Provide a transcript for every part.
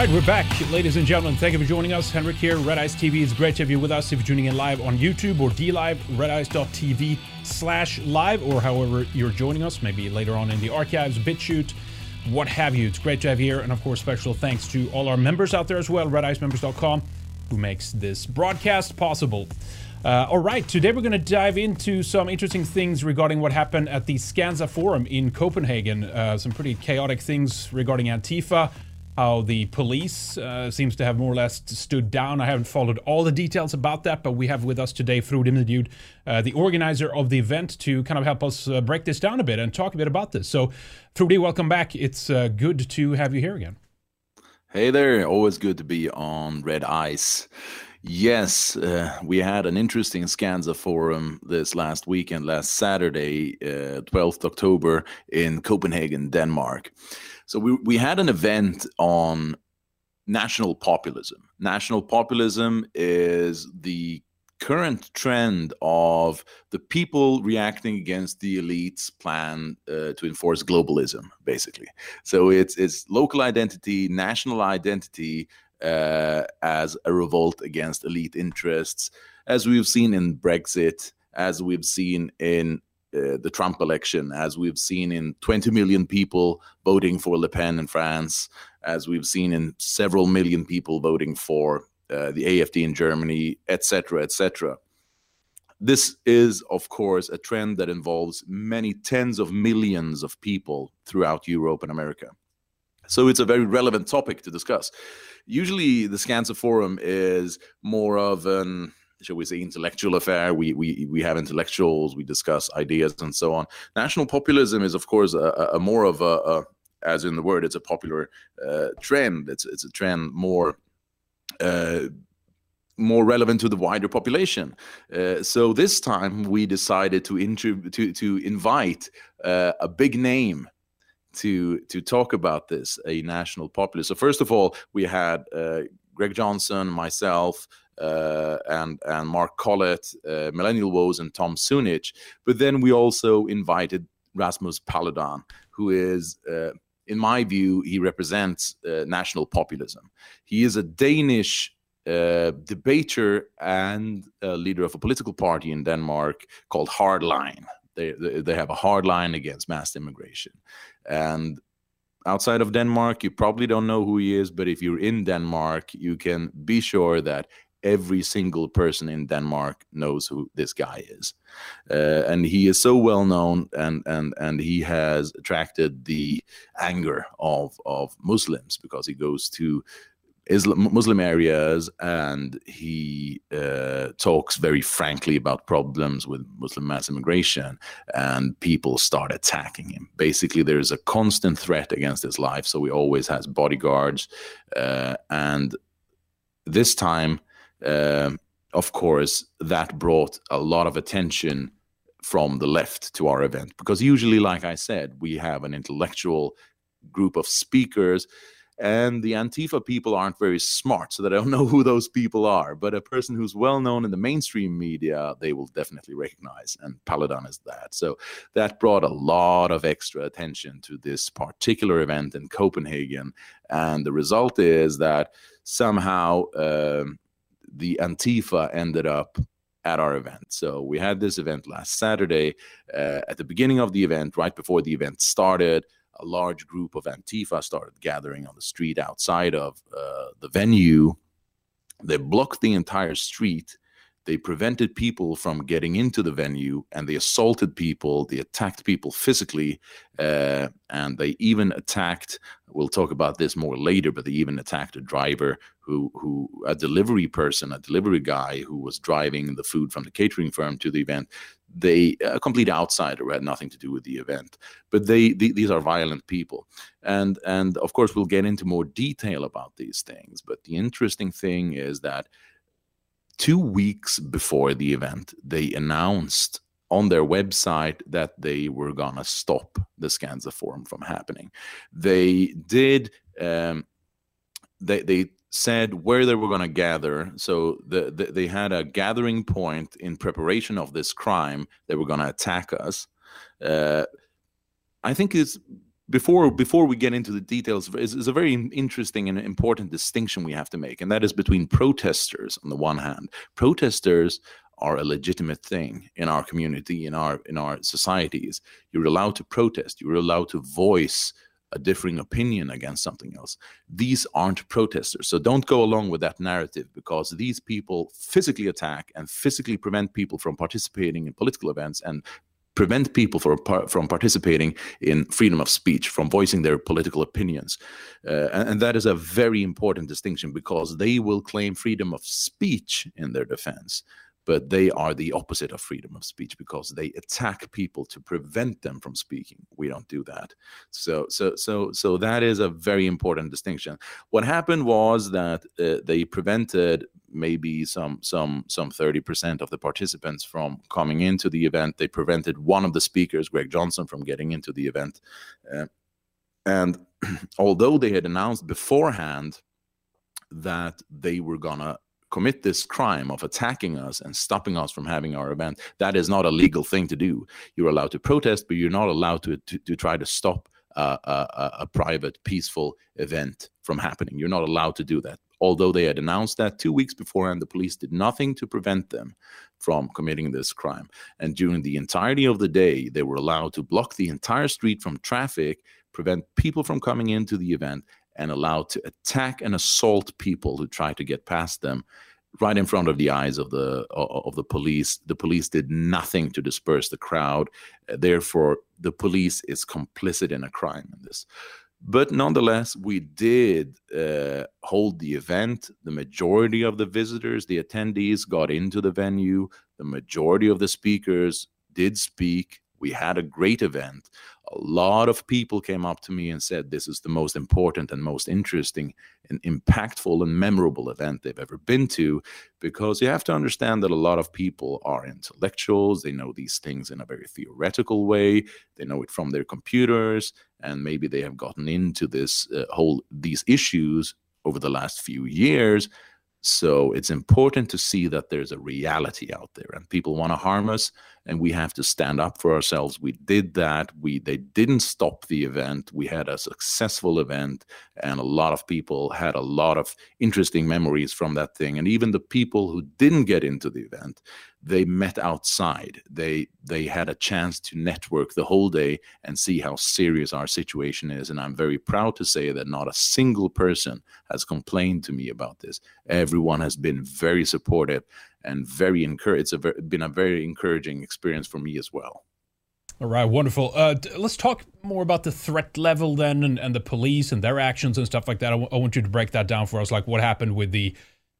right, we're back, ladies and gentlemen. Thank you for joining us. Henrik here, Red Ice TV. It's great to have you with us. If you're tuning in live on YouTube or DLive, redice.tv/live, or however you're joining us, maybe later on in the archives, BitChute, what have you. It's great to have you here. And of course, special thanks to all our members out there as well, redicemembers.com, who makes this broadcast possible. All right, today we're going to dive into some interesting things regarding what happened at the Skansa Forum in Copenhagen. Some pretty chaotic things regarding Antifa, how the police seems to have more or less stood down. I haven't followed all the details about that, but we have with us today Frode Middeljude, the organizer of the event, to kind of help us break this down a bit and talk a bit about this. So, Frode, welcome back. It's good to have you here again. Hey there, always good to be on Red Ice. Yes, we had an interesting Skansa Forum this last weekend, last Saturday, 12th October in Copenhagen, Denmark. So we had an event on national populism. National populism is the current trend of the people reacting against the elite's plan to enforce globalism, basically. So it's local identity, national identity, as a revolt against elite interests, as we've seen in Brexit, as we've seen in the Trump election, as we've seen in 20 million people voting for Le Pen in France, as we've seen in several million people voting for the AfD in Germany, etc., etc. This is, of course, a trend that involves many tens of millions of people throughout Europe and America. So it's a very relevant topic to discuss. Usually the Skansa Forum is more of an, shall we say, intellectual affair. We have intellectuals, we discuss ideas and so on. National populism is, of course, a more of a, as in the word, it's a popular trend. It's a trend more relevant to the wider population. So this time we decided to invite a big name to talk about this, a national populist. So first of all, we had Greg Johnson, myself, and Mark Collett, Millennial Woes, and Tom Sunich. But then we also invited Rasmus Paludan, who is, in my view, he represents national populism. He is a Danish debater and leader of a political party in Denmark called Hardline. They have a hard line against mass immigration. And outside of Denmark, you probably don't know who he is, but if you're in Denmark, you can be sure that every single person in Denmark knows who this guy is. And he is so well known, and he has attracted the anger of Muslims, because he goes to Muslim areas and he talks very frankly about problems with Muslim mass immigration, and people start attacking him. Basically, there's a constant threat against his life, so he always has bodyguards. And this time, of course, that brought a lot of attention from the left to our event, because usually, like I said, we have an intellectual group of speakers, and the Antifa people aren't very smart, so they don't know who those people are. But a person who's well known in the mainstream media, they will definitely recognize, and Paludan is that. So that brought a lot of extra attention to this particular event in Copenhagen. And the result is that somehow the Antifa ended up at our event. So we had this event last Saturday. At the beginning of the event, right before the event started, a large group of Antifa started gathering on the street outside of the venue. They blocked the entire street. They prevented people from getting into the venue, and they assaulted people. They attacked people physically, and they even attacked, we'll talk about this more later, but they even attacked a driver a delivery guy who was driving the food from the catering firm to the event. A complete outsider who had nothing to do with the event. But these are violent people. And of course, we'll get into more detail about these things. But the interesting thing is that 2 weeks before the event, they announced on their website that they were gonna stop the Skansa Forum from happening. They did. They said where they were going to gather. So they had a gathering point in preparation of this crime. They were going to attack us. I think it's before we get into the details, is a very interesting and important distinction we have to make, and that is between protesters on the one hand. Protesters are a legitimate thing in our community, in our societies. You're allowed to protest. You're allowed to voice a differing opinion against something else. These aren't protesters. So don't go along with that narrative, because these people physically attack and physically prevent people from participating in political events and prevent people from participating in freedom of speech, from voicing their political opinions. And that is a very important distinction, because they will claim freedom of speech in their defense, but they are the opposite of freedom of speech, because they attack people to prevent them from speaking. We don't do that. So that is a very important distinction. What happened was that they prevented maybe some 30% of the participants from coming into the event. They prevented one of the speakers, Greg Johnson, from getting into the event. And although they had announced beforehand that they were gonna commit this crime of attacking us and stopping us from having our event, that is not a legal thing to do. You're allowed to protest, but you're not allowed to try to stop a private, peaceful event from happening. You're not allowed to do that. Although they had announced that 2 weeks beforehand, the police did nothing to prevent them from committing this crime. And during the entirety of the day, they were allowed to block the entire street from traffic, prevent people from coming into the event, and allowed to attack and assault people who tried to get past them right in front of the eyes of the police. The police did nothing to disperse the crowd. Therefore, the police is complicit in a crime in this. But nonetheless, we did hold the event. The majority of the visitors, the attendees, got into the venue. The majority of the speakers did speak. We had a great event. A lot of people came up to me and said this is the most important and most interesting and impactful and memorable event they've ever been to, because you have to understand that a lot of people are intellectuals. They know these things in a very theoretical way. They know it from their computers, and maybe they have gotten into these issues over the last few years. So it's important to see that there's a reality out there, and people want to harm us, and we have to stand up for ourselves. We did that. They didn't stop the event. We had a successful event, and a lot of people had a lot of interesting memories from that thing. And even the people who didn't get into the event, they met outside. They had a chance to network the whole day and see how serious our situation is. And I'm very proud to say that not a single person has complained to me about this. Everyone has been very supportive and very encouraged. It's been a very encouraging experience for me as well. All right, wonderful. Let's talk more about the threat level then, and the police and their actions and stuff like that. I want you to break that down for us, like what happened with the...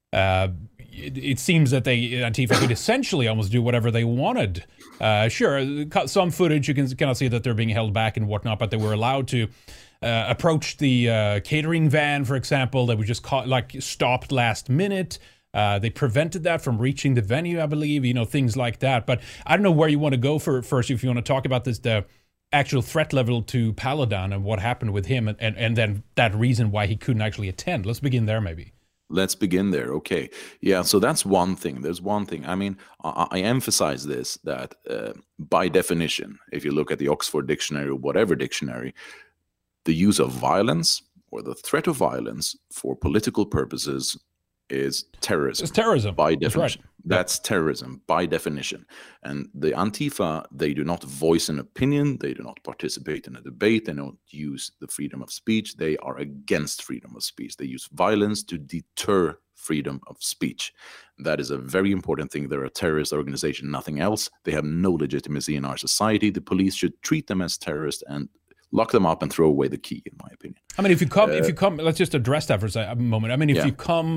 It seems that Antifa could essentially almost do whatever they wanted. Sure, some footage you can kind of see that they're being held back and whatnot, but they were allowed to approach the catering van, for example, that was just stopped last minute. They prevented that from reaching the venue, I believe, things like that. But I don't know where you want to go first, if you want to talk about this, the actual threat level to Paludan and what happened with him, and then that reason why he couldn't actually attend. Let's begin there, maybe. Let's begin there. Okay. Yeah. So that's one thing. There's one thing. I mean, I emphasize this, that by definition, if you look at the Oxford Dictionary or whatever dictionary, the use of violence or the threat of violence for political purposes is terrorism. It's terrorism. By definition. That's terrorism by definition. And the Antifa, they do not voice an opinion. They do not participate in a debate. They don't use the freedom of speech. They are against freedom of speech. They use violence to deter freedom of speech. That is a very important thing. They're a terrorist organization, nothing else. They have no legitimacy in our society. The police should treat them as terrorists and lock them up and throw away the key, in my opinion. I mean, if you come, let's just address that for a moment. I mean, if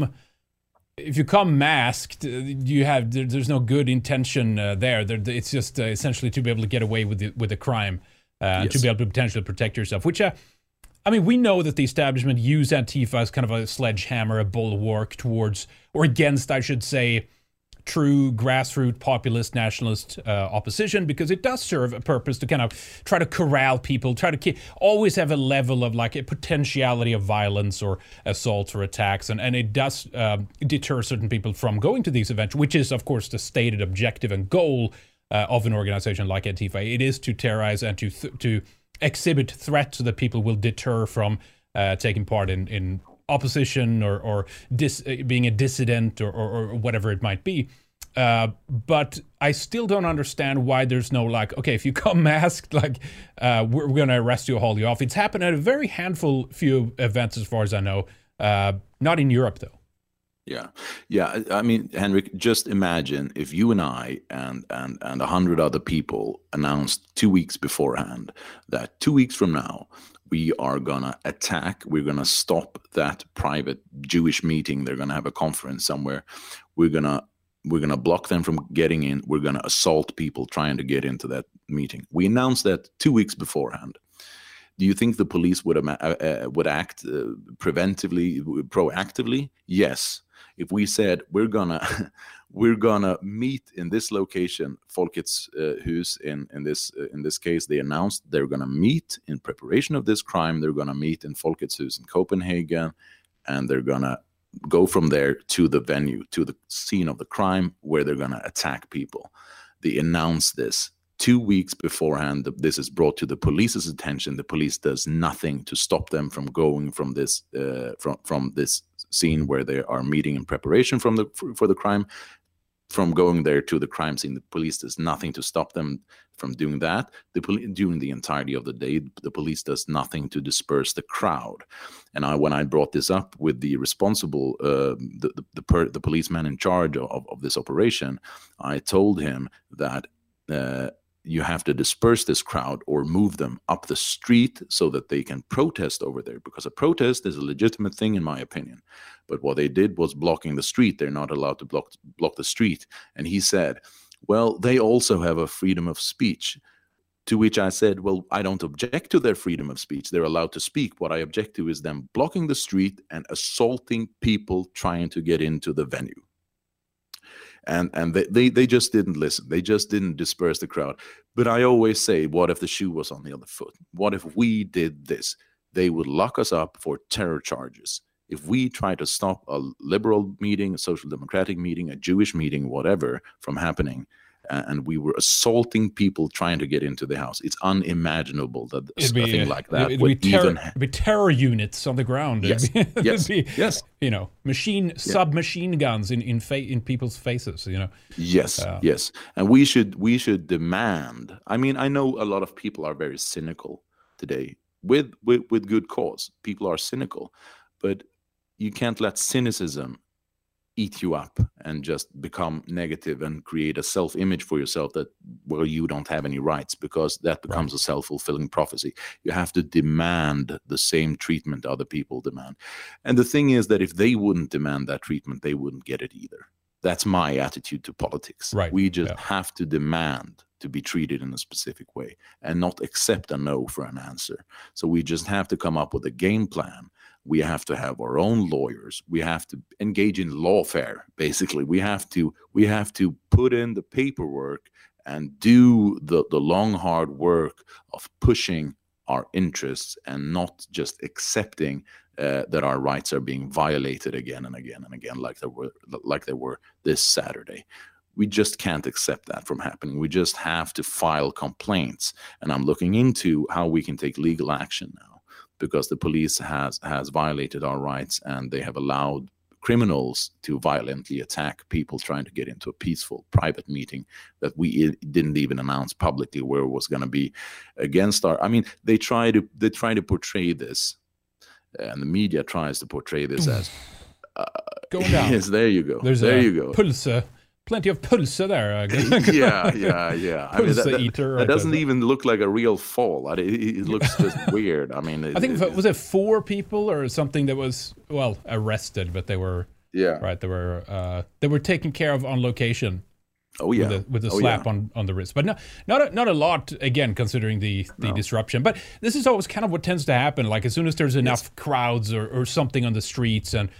you come masked, there's no good intention there. It's just essentially to be able to get away with the crime, yes. To be able to potentially protect yourself. Which, I mean, we know that the establishment use Antifa as kind of a sledgehammer, a bulwark towards, or against, I should say, true grassroots populist nationalist opposition, because it does serve a purpose to kind of try to corral people, try to always have a level of like a potentiality of violence or assaults or attacks, and it does deter certain people from going to these events, which is of course the stated objective and goal of an organization like Antifa. It is to terrorize and to exhibit threat so that people will deter from taking part in opposition or being a dissident or whatever it might be. But I still don't understand why there's no like, okay, if you come masked, like we're going to arrest you, haul you off. It's happened at a very few events as far as I know. Not in Europe though. Yeah. I mean, Henrik, just imagine if you and I and 100 other people announced 2 weeks beforehand that 2 weeks from now we are gonna attack. We're gonna stop that private Jewish meeting. They're gonna have a conference somewhere. We're gonna block them from getting in. We're gonna assault people trying to get into that meeting. We announced that 2 weeks beforehand. Do you think the police would act proactively? Yes. If we said we're gonna meet in this location, Folkets Hus in this case, they announced they're gonna meet in preparation of this crime. They're gonna meet in Folkets Hus in Copenhagen, and they're gonna go from there to the venue, to the scene of the crime where they're gonna attack people. They announced this 2 weeks beforehand. This is brought to the police's attention. The police does nothing to stop them from going from this from this scene where they are meeting in preparation for the crime, from going there to the crime scene. The police does nothing to stop them from doing that. During the entirety of the day, the police does nothing to disperse the crowd. And when I brought this up with the responsible, the policeman in charge of this operation, I told him that you have to disperse this crowd or move them up the street so that they can protest over there, because a protest is a legitimate thing in my opinion. But what they did was blocking the street. They're not allowed to block the street. And he said, well, they also have a freedom of speech. To which I said, well, I don't object to their freedom of speech. They're allowed to speak. What I object to is them blocking the street and assaulting people trying to get into the venue. And they just didn't listen. They just didn't disperse the crowd. But I always say, what if the shoe was on the other foot? What if we did this? They would lock us up for terror charges. If we try to stop a liberal meeting, a social democratic meeting, a Jewish meeting, whatever, from happening, and we were assaulting people trying to get into the house, it's unimaginable that a thing like that would it'd be terror units on the ground. Yes, yes. You know, submachine guns in people's faces. You know. Yes, yes, and we should demand. I mean, I know a lot of people are very cynical today, with good cause. People are cynical, but you can't let cynicism eat you up and just become negative and create a self-image for yourself that, well, you don't have any rights, because that becomes a self-fulfilling prophecy. You have to demand the same treatment other people demand. And the thing is that if they wouldn't demand that treatment, they wouldn't get it either. That's my attitude to politics. Right. We just have to demand to be treated in a specific way and not accept a no for an answer. So we just have to come up with a game plan. We have to have our own lawyers. We have to engage in lawfare. Basically, we have to put in the paperwork and do the long, hard work of pushing our interests and not just accepting that our rights are being violated again and again and again, like they were this Saturday. We just can't accept that from happening. We just have to file complaints. And I'm looking into how we can take legal action now, because the police has violated our rights, and they have allowed criminals to violently attack people trying to get into a peaceful private meeting that we didn't even announce publicly where it was going to be against our. I mean, they try to portray this, and the media tries to portray this as going down. Yes, there you go. You go. Pulse. Plenty of pulse there. yeah. Pulse I mean, eater. That doesn't even look like a real fall. It looks just weird. I mean, I think was it 4 people or something that was arrested, but they were right. They were taken care of on location. Oh yeah, with a slap on the wrist, but not a lot again, considering the disruption. But this is always kind of what tends to happen. Like as soon as there's enough crowds or something on the streets, and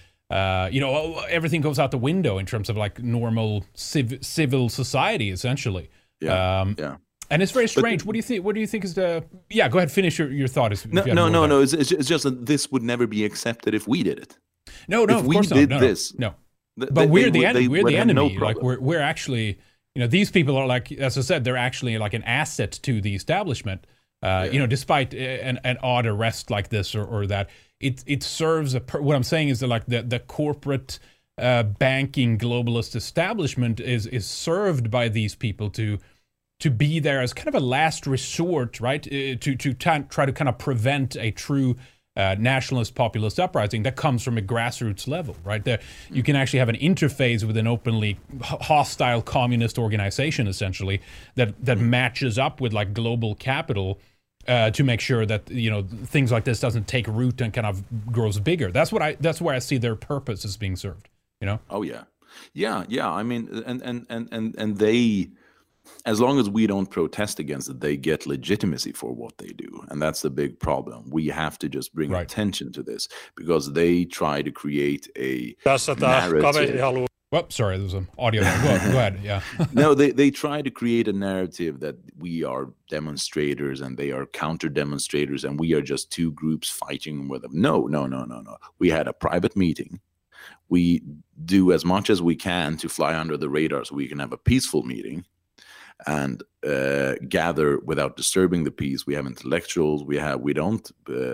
everything goes out the window in terms of like normal civil society, essentially. And it's very strange. What do you think is the? Yeah, go ahead. Finish your thought. No. It's just that this would never be accepted if we did it. No. If we did this, no. But we're the enemy. We're the enemy. Like we're actually, these people are like, as I said, they're actually like an asset to the establishment. Despite an odd arrest like this or that, it serves what I'm saying is that like the corporate banking globalist establishment is served by these people to be there as kind of a last resort, right? To try to kind of prevent a true nationalist populist uprising that comes from a grassroots level, right? You can actually have an interface with an openly hostile communist organization, essentially, that matches up with like global capital to make sure that things like this doesn't take root and kind of grows bigger. That's where I see their purpose is being served. Oh yeah. I mean, and they, as long as we don't protest against it, they get legitimacy for what they do. And that's the big problem. We have to just bring attention to this because they try to create a narrative. Well, sorry, there was some audio there. Go ahead, yeah. No, they try to create a narrative that we are demonstrators and they are counter demonstrators and we are just two groups fighting with them. No. We had a private meeting. We do as much as we can to fly under the radar so we can have a peaceful meeting and gather without disturbing the peace. We have intellectuals. We don't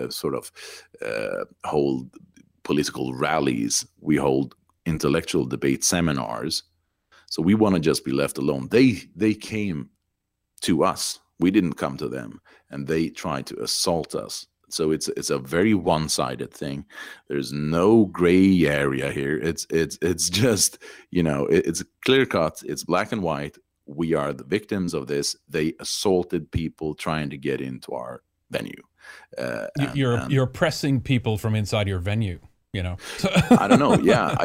hold political rallies. We hold intellectual debate seminars. So we want to just be left alone. They came to us. We didn't come to them, and they tried to assault us. So it's a very one-sided thing. There's no gray area here. It's just it's clear cut. It's black and white. We are the victims of this. They assaulted people trying to get into our venue. You're oppressing people from inside your venue. I don't know. Yeah,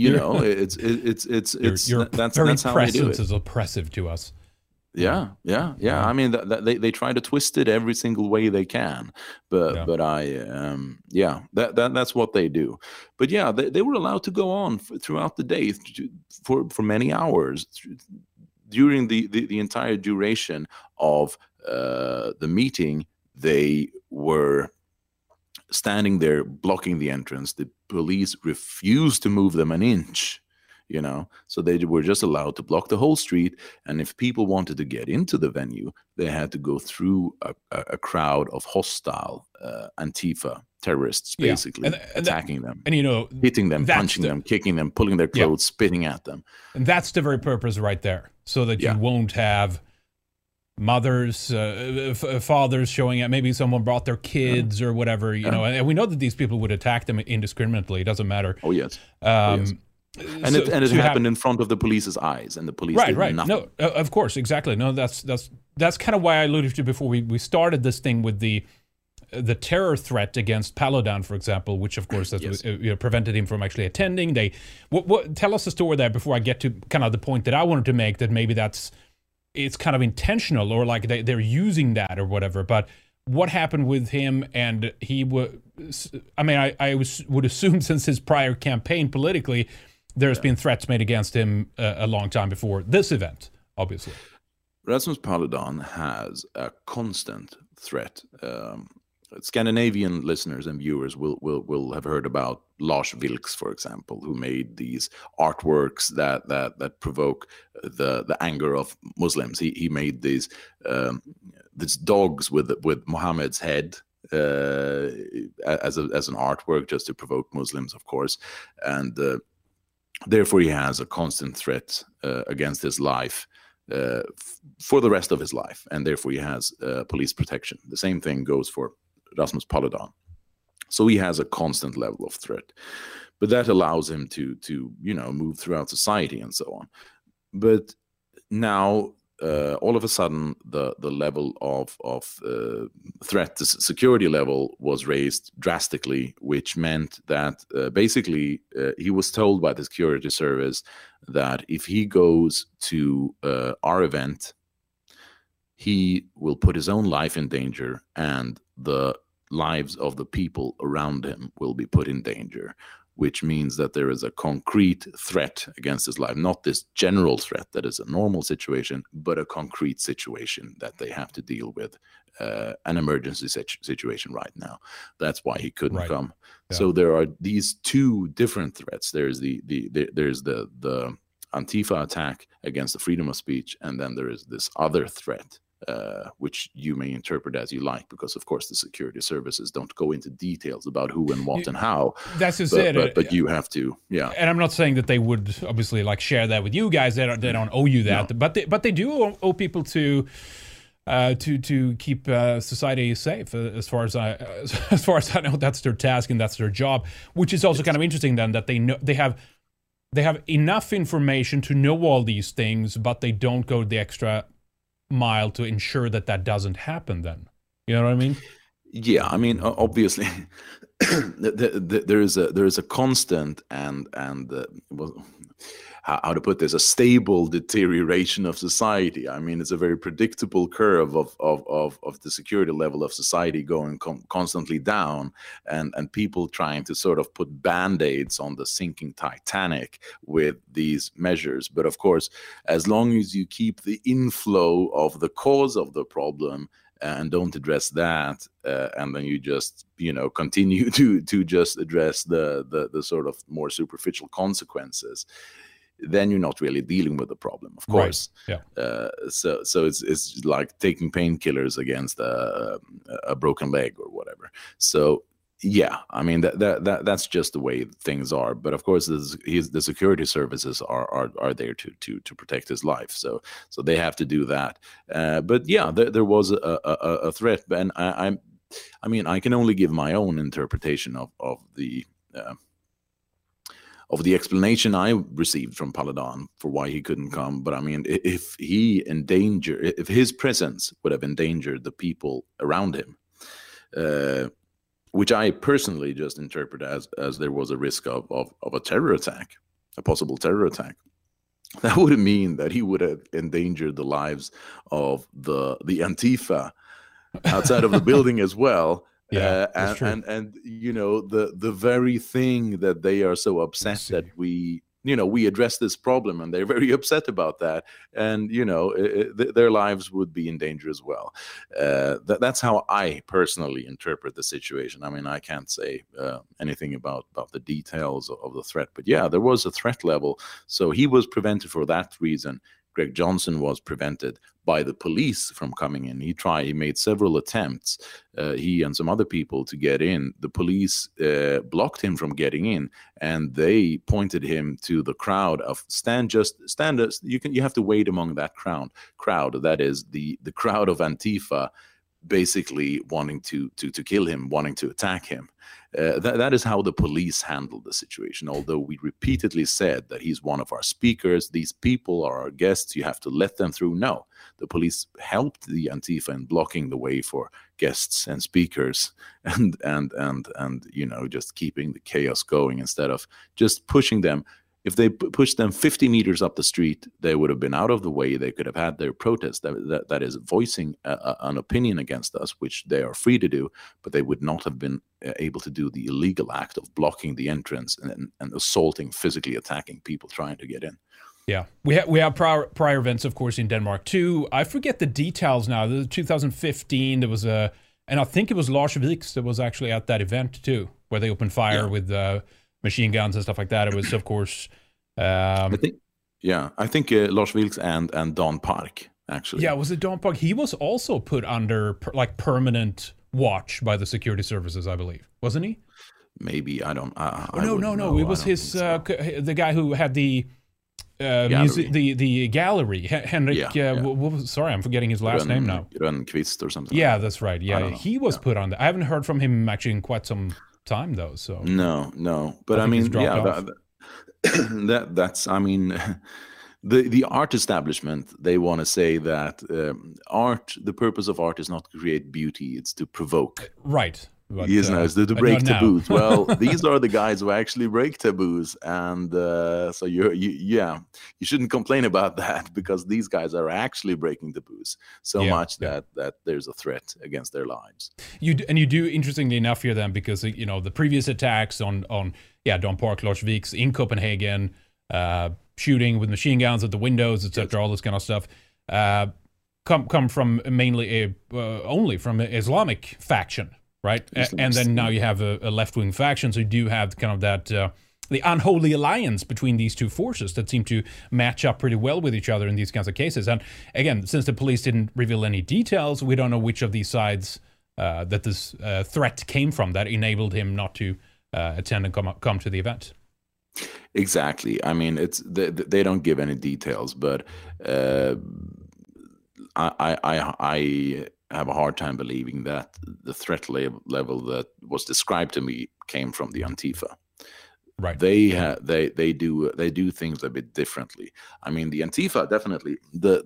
it's your that's very how they do presence it. is oppressive to us. Yeah. I mean, they try to twist it every single way they can, but that's what they do. But yeah, they were allowed to go on throughout the day for many hours during the entire duration of the meeting. They were standing there blocking the entrance. The police refused to move them an inch. So they were just allowed to block the whole street. And if people wanted to get into the venue, they had to go through a crowd of hostile Antifa terrorists, basically, attacking them, and hitting them, punching them, kicking them, pulling their clothes, spitting at them. And that's the very purpose right there, so that you won't have mothers, fathers showing up. Maybe someone brought their kids or whatever, and we know that these people would attack them indiscriminately. It doesn't matter. Oh, yes. And it happened in front of the police's eyes, and the police did nothing. No, of course, exactly. No, that's kind of why I alluded to before we started this thing with the terror threat against Paludan, for example, which of course prevented him from actually attending. Tell us the story there before I get to kind of the point that I wanted to make, that maybe it's kind of intentional, or like they're using that or whatever. But what happened with him? And he would, I would assume, since his prior campaign politically, there's been threats made against him a long time before this event, obviously. Rasmus Paludan has a constant threat. Scandinavian listeners and viewers will have heard about Lars Vilks, for example, who made these artworks that provoke the anger of Muslims. He made these dogs with Muhammad's head as an artwork, just to provoke Muslims, of course, and therefore he has a constant threat against his life for the rest of his life, and therefore he has police protection. The same thing goes for Rasmus Paludan. So he has a constant level of threat, but that allows him to move throughout society and so on. But now all of a sudden the level of threat, the security level, was raised drastically, which meant that basically he was told by the security service that if he goes to our event, he will put his own life in danger, and the lives of the people around him will be put in danger, which means that there is a concrete threat against his life, not this general threat that is a normal situation, but a concrete situation that they have to deal with, an emergency situation right now. That's why he couldn't come. Yeah. So there are these two different threats. There's the Antifa attack against the freedom of speech, and then there is this other threat which you may interpret as you like, because of course the security services don't go into details about who and what and how. That's just but you have to, yeah. And I'm not saying that they would obviously like share that with you guys. They don't owe you that, no. but they do owe people to keep society safe. As far as I know, that's their task and that's their job. Which is also kind of interesting then, that they have enough information to know all these things, but they don't go the extra mile to ensure that doesn't happen. Then, you know what I mean? Yeah, I mean, obviously, there is a constant and how to put this, a stable deterioration of society. I mean, it's a very predictable curve of the security level of society going constantly down, and people trying to sort of put band-aids on the sinking Titanic with these measures. But of course, as long as you keep the inflow of the cause of the problem and don't address that, and then you just, continue to just address the sort of more superficial consequences, then you're not really dealing with the problem, of course. Right. Yeah. So it's like taking painkillers against a broken leg or whatever. So yeah, I mean that's just the way things are. But of course, the security services are there to protect his life. So they have to do that. But yeah, there was a threat, and I mean, I can only give my own interpretation of the explanation I received from Paludan for why he couldn't come. But I mean, if his presence would have endangered the people around him, which I personally just interpret as there was a risk of a terror attack, a possible terror attack, that would mean that he would have endangered the lives of the Antifa outside of the building as well. Yeah, and the very thing that they are so upset that we address this problem, and they're very upset about that, and their lives would be in danger as well. That's how I personally interpret the situation. I mean, I can't say anything about the details of the threat, but yeah, there was a threat level, so he was prevented for that reason. Greg Johnson was prevented by the police from coming in. He made several attempts, he and some other people, to get in. The police blocked him from getting in, and they pointed him to the crowd of stand. You have to wait among that crowd. That is the crowd of Antifa, basically wanting to kill him, wanting to attack him. That is how the police handled the situation. Although we repeatedly said that he's one of our speakers, these people are our guests, you have to let them through. No, the police helped the Antifa in blocking the way for guests and speakers, and just keeping the chaos going instead of just pushing them. If they pushed them 50 meters up the street, they would have been out of the way. They could have had their protest, that is voicing an opinion against us, which they are free to do, but they would not have been able to do the illegal act of blocking the entrance and assaulting, physically attacking people trying to get in. Yeah, we have prior events, of course, in Denmark too. I forget the details now. The 2015, there was and I think it was Lars Vilks that was actually at that event too, where they opened fire with machine guns and stuff like that. It was, of course, I think Lars Vilks and Don Park, actually. Yeah, was it Don Park? He was also put under permanent watch by the security services, I believe, wasn't he? Maybe, I don't. No. It was his the guy who had the music, the gallery. Henrik. Sorry, I'm forgetting his last name now. Rönnqvist or something. Yeah, that's right. Yeah, he was put on. I haven't heard from him actually in quite some time though. So no. But I mean, that's. I mean. The art establishment, they want to say that the purpose of art is not to create beauty, it's to provoke. Right. But, it's to break taboos. Well, these are the guys who actually break taboos. And so you shouldn't complain about that, because these guys are actually breaking taboos much that there's a threat against their lives. You do, interestingly enough here then, because, the previous attacks on Don Park, Lars Vilks in Copenhagen, shooting with machine guns at the windows, etc., all this kind of stuff, come from mainly only from an Islamic faction, right? And then now you have a left-wing faction, so you do have kind of that the unholy alliance between these two forces that seem to match up pretty well with each other in these kinds of cases. And again, since the police didn't reveal any details, we don't know which of these sides that this threat came from that enabled him not to attend and come to the event. Exactly. I mean, they don't give any details, but I have a hard time believing that the threat level that was described to me came from the Antifa. Right. They do things a bit differently. I mean, the Antifa definitely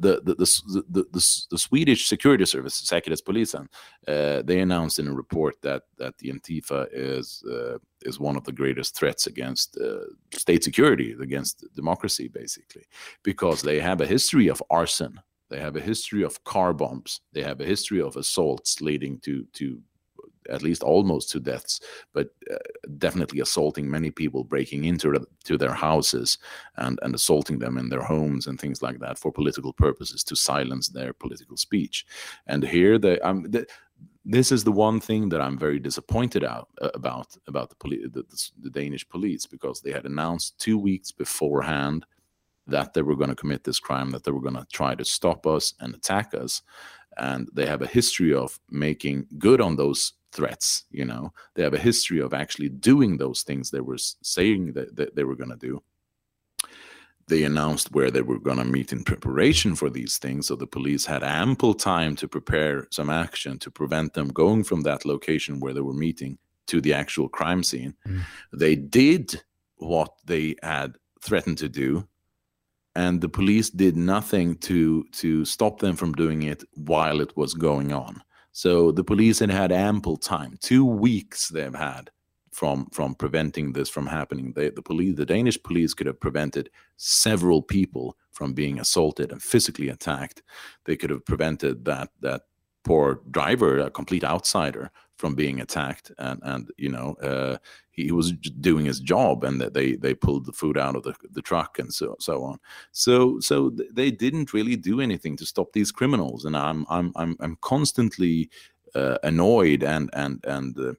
the Swedish security service, Säkerhetspolisen, they announced in a report that the Antifa is one of the greatest threats against state security, against democracy, basically, because they have a history of arson, they have a history of car bombs, they have a history of assaults leading to at least almost to deaths, but definitely assaulting many people, breaking into their houses and assaulting them in their homes and things like that for political purposes, to silence their political speech. And here this is the one thing that I'm very disappointed about the Danish police, because they had announced 2 weeks beforehand that they were going to commit this crime, that they were going to try to stop us and attack us. And they have a history of making good on those threats. They have a history of actually doing those things they were saying that they were going to do. They announced where they were going to meet in preparation for these things, so the police had ample time to prepare some action to prevent them going from that location where they were meeting to the actual crime scene. They did what they had threatened to do, and the police did nothing to stop them from doing it while it was going on. So the police had ample time. 2 weeks they've had from preventing this from happening. The Danish police could have prevented several people from being assaulted and physically attacked. They could have prevented that poor driver, a complete outsider, from being attacked, and he was doing his job, and that they pulled the food out of the truck and so on. So they didn't really do anything to stop these criminals, and I'm constantly annoyed and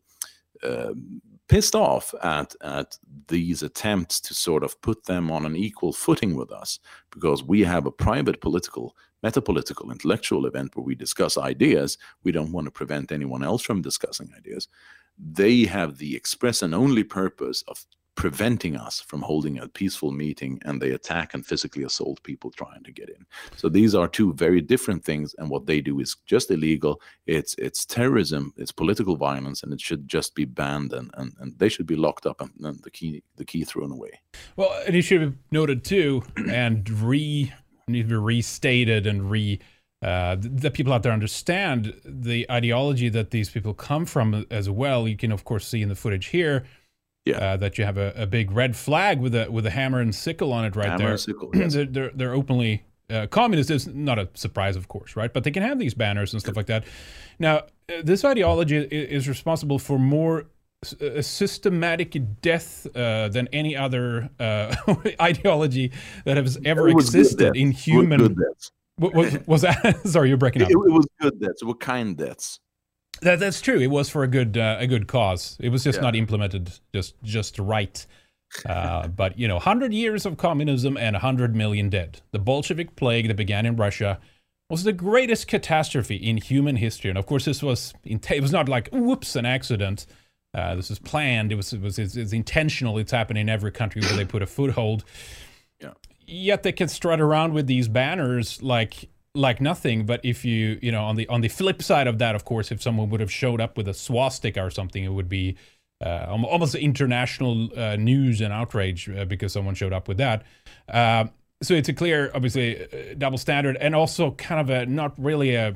pissed off at these attempts to sort of put them on an equal footing with us, because we have a private political, metapolitical, intellectual event where we discuss ideas. We don't want to prevent anyone else from discussing ideas. They have the express and only purpose of preventing us from holding a peaceful meeting, and they attack and physically assault people trying to get in. So these are two very different things, and what they do is just illegal. It's terrorism, it's political violence, and it should just be banned, and they should be locked up and the key thrown away. Well, and it should be noted too, and need to be restated and that people out there understand the ideology that these people come from as well. You can of course see in the footage here. Yeah, that you have a big red flag with a hammer and sickle on it right there. Sickle, yes. They're openly communist. Is not a surprise, of course, right? But they can have these banners and stuff like that. Now, this ideology is responsible for more systematic death than any other ideology that has ever existed in human. Was that? Sorry, you're breaking up. It was good deaths. What kind deaths? That's true. It was for a good cause. It was just not implemented just right. But 100 years of communism and 100 million dead. The Bolshevik plague that began in Russia was the greatest catastrophe in human history. And of course, it was not like whoops, an accident. This was planned. It's intentional. It's happening in every country where they put a foothold. Yeah. Yet they can strut around with these banners like nothing. But if you on the flip side of that, of course, if someone would have showed up with a swastika or something, it would be almost international news and outrage because someone showed up with that. So it's a clear, obviously, double standard, and also kind of a not really a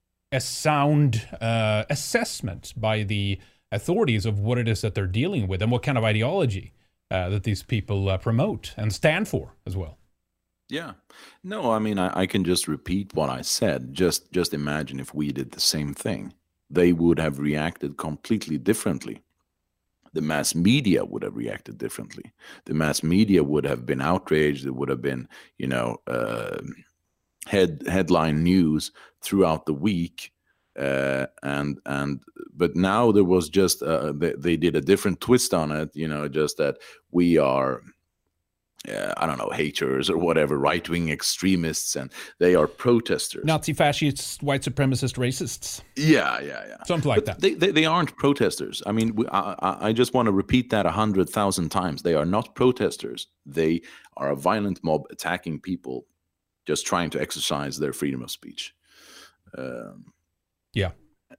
sound assessment by the authorities of what it is that they're dealing with and what kind of ideology that these people promote and stand for as well. Yeah. No, I mean, I can just repeat what I said. Just imagine if we did the same thing. They would have reacted completely differently. The mass media would have reacted differently. The mass media would have been outraged. It would have been, headline news throughout the week And but now there was just they did a different twist on it, just that we are I don't know, haters or whatever, right-wing extremists, and they are protesters. Nazi fascists, white supremacist racists. Yeah. Something like but that. They aren't protesters. I mean, I just want to repeat that 100,000 times. They are not protesters. They are a violent mob attacking people just trying to exercise their freedom of speech. Yeah.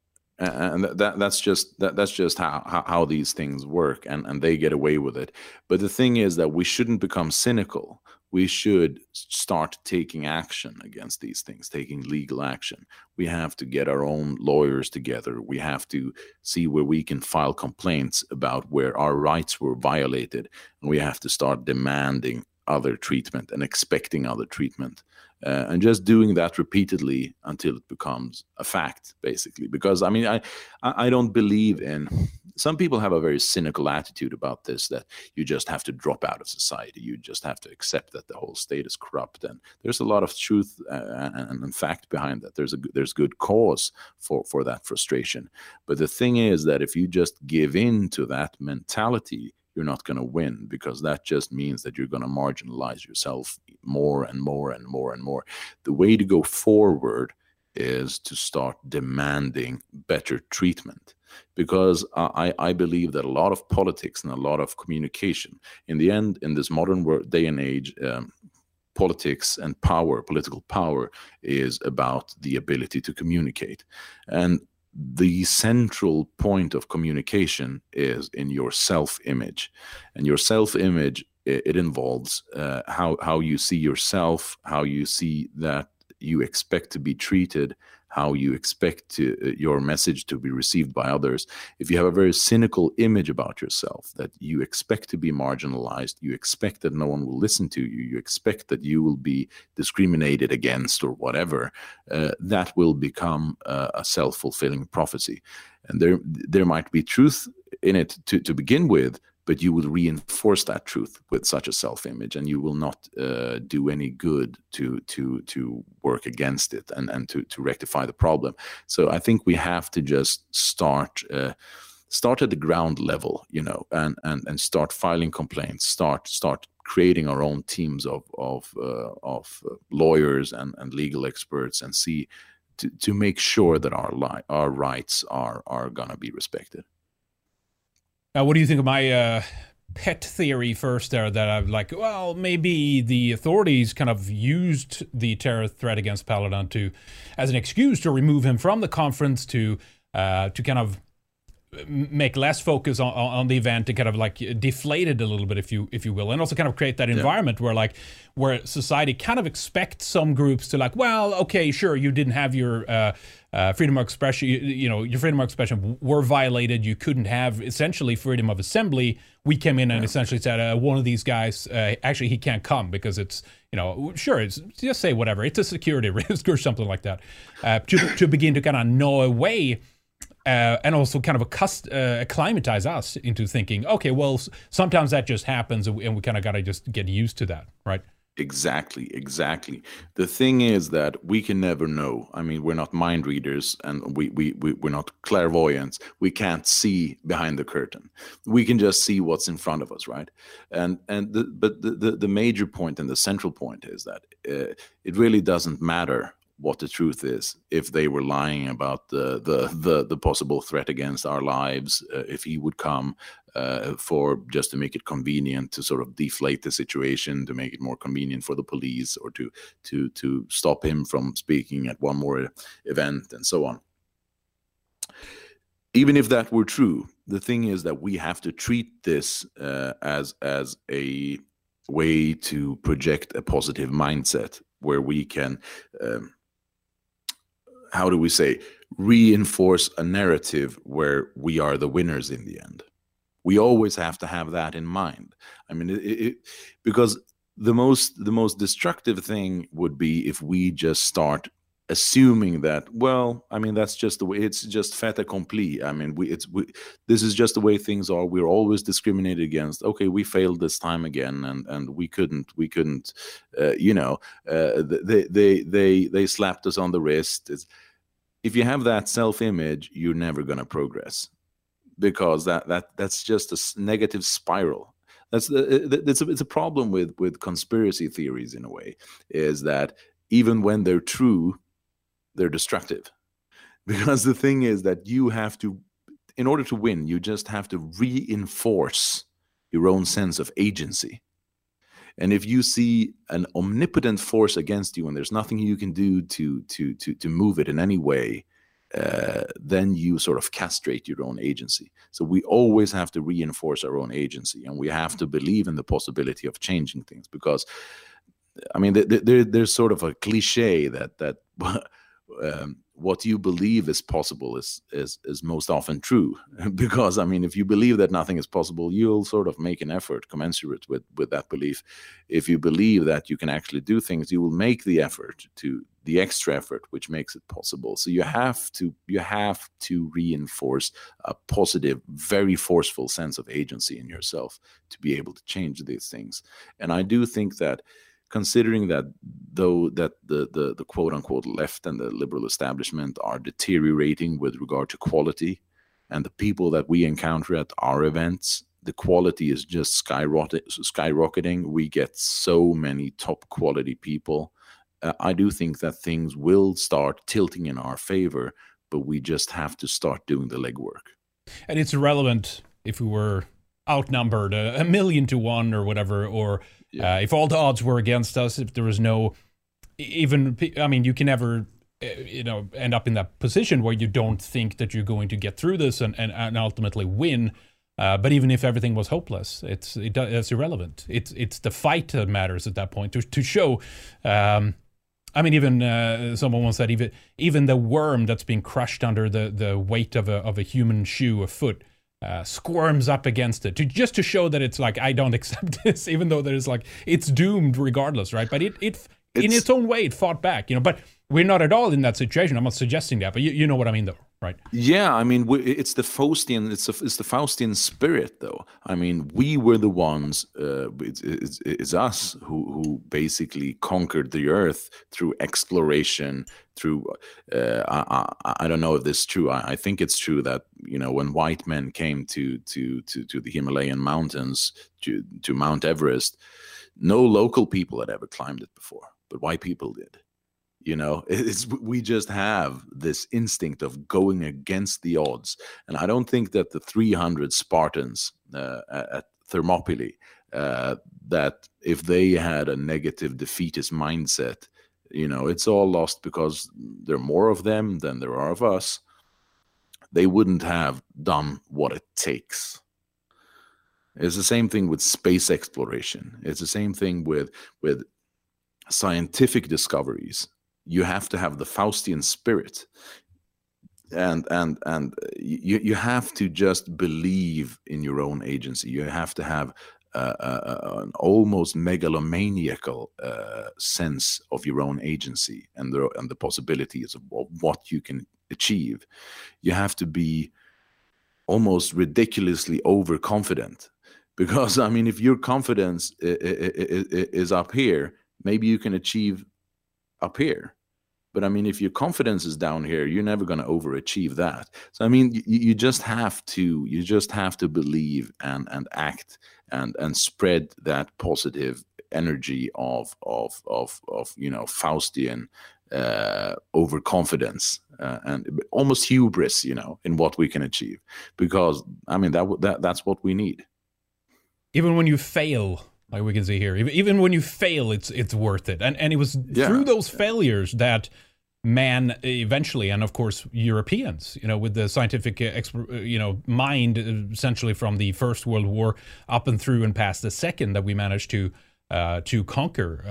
And that's just how these things work, and they get away with it. But the thing is that we shouldn't become cynical. We should start taking action against these things, taking legal action. We have to get our own lawyers together. We have to see where we can file complaints about where our rights were violated, and we have to start demanding other treatment and expecting other treatment. And just doing that repeatedly until it becomes a fact, basically. Because, I mean, I don't believe in... Some people have a very cynical attitude about this, that you just have to drop out of society. You just have to accept that the whole state is corrupt. And there's a lot of truth and fact behind that. There's good cause for that frustration. But the thing is that if you just give in to that mentality, you're not going to win, because that just means that you're going to marginalize yourself more and more and more and more. The way to go forward is to start demanding better treatment, because I believe that a lot of politics and a lot of communication, in the end, in this modern day and age, politics and power, political power, is about the ability to communicate. And the central point of communication is in your self-image, and your self-image, it involves how you see yourself, how you see that you expect to be treated, how you expect your message to be received by others. If you have a very cynical image about yourself, that you expect to be marginalized, you expect that no one will listen to you, you expect that you will be discriminated against or whatever, that will become a self-fulfilling prophecy. And there might be truth in it to begin with, but you will reinforce that truth with such a self-image, and you will not do any good to work against it and to rectify the problem. So I think we have to just start at the ground level, and start filing complaints, start creating our own teams of lawyers and legal experts, and see to make sure that our rights are gonna be respected. What do you think of my pet theory first there, that I've like, well, maybe the authorities kind of used the terror threat against Paludan as an excuse to remove him from the conference, to kind of make less focus on the event, to kind of like deflate it a little bit, if you will, and also kind of create that environment where society kind of expects some groups to like, well, okay, sure, you didn't have your freedom of expression, your freedom of expression were violated. You couldn't have essentially freedom of assembly. We came in and essentially said, one of these guys, actually he can't come because it's, sure, it's just say whatever, it's a security risk or something like that, to begin to kind of gnaw away. And also kind of acclimatize us into thinking, okay, well, sometimes that just happens, and we kind of got to just get used to that, right? Exactly. The thing is that we can never know. I mean, we're not mind readers, and we're not clairvoyants. We can't see behind the curtain. We can just see what's in front of us, right? But the major point and the central point is that it really doesn't matter what the truth is. If they were lying about the possible threat against our lives, if he would come for just to make it convenient, to sort of deflate the situation, to make it more convenient for the police, or to stop him from speaking at one more event, and so on. Even if that were true, the thing is that we have to treat this as a way to project a positive mindset, where we can how do we say, reinforce a narrative where we are the winners in the end. We always have to have that in mind. I mean, because the most destructive thing would be if we just start assuming that, well, I mean, that's just the way, it's just fait accompli. I mean, this is just the way things are. We're always discriminated against. Okay, we failed this time again, and we couldn't, they slapped us on the wrist. if you have that self-image, you're never going to progress, because that's just a negative spiral. It's a problem with conspiracy theories in a way, is that even when they're true, they're destructive. Because the thing is that you have to, in order to win, you just have to reinforce your own sense of agency. And if you see an omnipotent force against you and there's nothing you can do to move it in any way, then you sort of castrate your own agency. So we always have to reinforce our own agency, and we have to believe in the possibility of changing things. Because, I mean, there's sort of a cliche that what you believe is possible is most often true. Because, I mean, if you believe that nothing is possible, you'll sort of make an effort commensurate with that belief. If you believe that you can actually do things, you will make the effort, to the extra effort, which makes it possible. So you have to reinforce a positive, very forceful sense of agency in yourself to be able to change these things. And I do think that, considering that, though, that the quote unquote left and the liberal establishment are deteriorating with regard to quality, and the people that we encounter at our events, the quality is just skyrocketing. We get so many top quality people. I do think that things will start tilting in our favor, but we just have to start doing the legwork. And it's irrelevant if we were outnumbered 1,000,000 or whatever, or if all the odds were against us, if there was no, even, I mean, you can never, end up in that position where you don't think that you're going to get through this and ultimately win. But even if everything was hopeless, it's irrelevant. It's the fight that matters at that point, to show. I mean, even someone once said, even the worm that's being crushed under the weight of a human shoe, a foot, squirms up against it, just to show that it's like, I don't accept this, even though there's like, it's doomed regardless, right? But it in its own way, it fought back, But we're not at all in that situation. I'm not suggesting that, but you know what I mean, though, right? Yeah, I mean, it's the Faustian. It's the Faustian spirit, though. I mean, we were the ones. It's us who basically conquered the earth through exploration. Through I don't know if this is true. I think it's true that when white men came to the Himalayan mountains, to Mount Everest, no local people had ever climbed it before, but white people did. We just have this instinct of going against the odds. And I don't think that the 300 Spartans at Thermopylae, that if they had a negative defeatist mindset, it's all lost because there are more of them than there are of us, they wouldn't have done what it takes. It's the same thing with space exploration. It's the same thing with scientific discoveries. You have to have the Faustian spirit, and you have to just believe in your own agency. You have to have an almost megalomaniacal sense of your own agency and the possibilities of what you can achieve. You have to be almost ridiculously overconfident, because I mean, if your confidence is up here, maybe you can achieve up here. But I mean, if your confidence is down here, you're never going to overachieve that. So I mean, you just have to believe and act and spread that positive energy of Faustian overconfidence and almost hubris, in what we can achieve. Because I mean, that's what we need. Even when you fail, like we can see here, even when you fail, it's worth it. And it was through those failures that man eventually, and of course Europeans, with the scientific, mind, essentially from the First World War up and through and past the Second, that we managed to conquer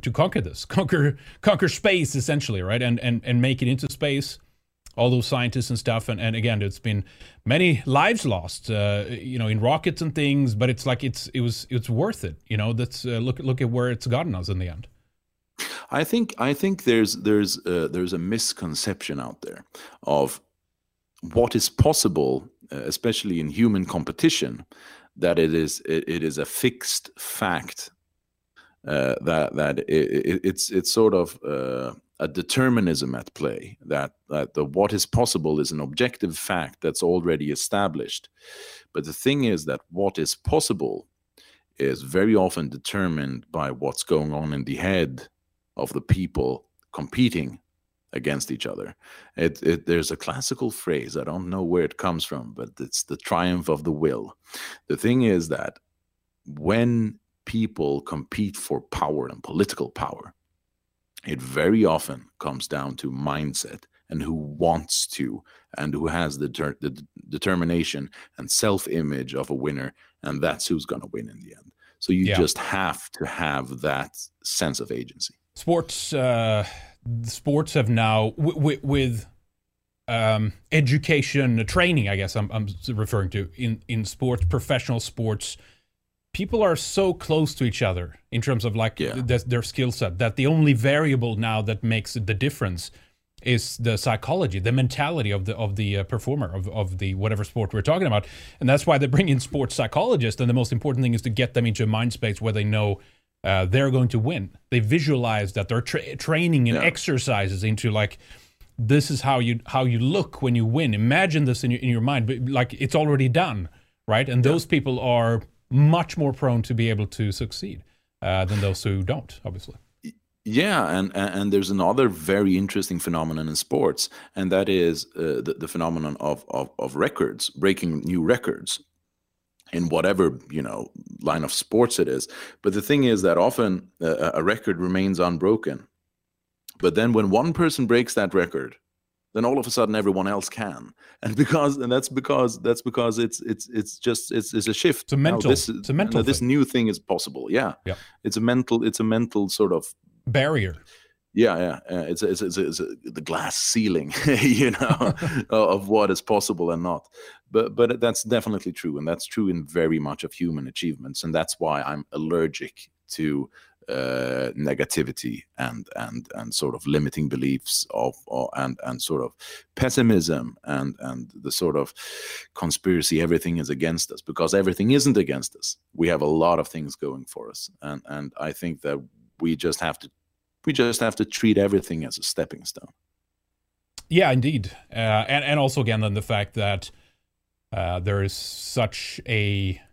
space, essentially, right? And make it into space. All those scientists and stuff, and again, it's been many lives lost, in rockets and things. But it's like it's worth it, That's look at where it's gotten us in the end. I think there's a misconception out there of what is possible, especially in human competition, that it is a fixed fact, that it's sort of a determinism at play, that the what is possible is an objective fact that's already established. But the thing is that what is possible is very often determined by what's going on in the head of the people competing against each other. There's a classical phrase, I don't know where it comes from, but it's the triumph of the will. The thing is that when people compete for power and political power, it very often comes down to mindset and who wants to and who has the determination and self-image of a winner, and that's who's going to win in the end. So you just have to have that sense of agency. Sports have now, with education, training, I guess I'm referring to, in sports, professional sports, people are so close to each other in terms of their skill set, that the only variable now that makes the difference is the psychology, the mentality of the performer of the whatever sport we're talking about. And that's why they bring in sports psychologists. And the most important thing is to get them into a mind space where they know they're going to win. They visualize that they're training and exercises into this is how you look when you win. Imagine this in your mind, but like it's already done, right? And those people are much more prone to be able to succeed than those who don't, obviously. Yeah, and there's another very interesting phenomenon in sports, and that is the phenomenon of records, breaking new records in whatever line of sports it is. But the thing is that often a record remains unbroken, but then when one person breaks that record, then all of a sudden everyone else can, and that's because it's a shift. It's a mental. This new thing is possible. Yeah. It's a mental sort of barrier. It's the glass ceiling, of what is possible and not. But that's definitely true, and that's true in very much of human achievements, and that's why I'm allergic to negativity and sort of limiting beliefs and sort of pessimism and the sort of conspiracy, everything is against us, because everything isn't against us. We have a lot of things going for us, and I think that we just have to treat everything as a stepping stone. Yeah, indeed, and also again then the fact that there is such a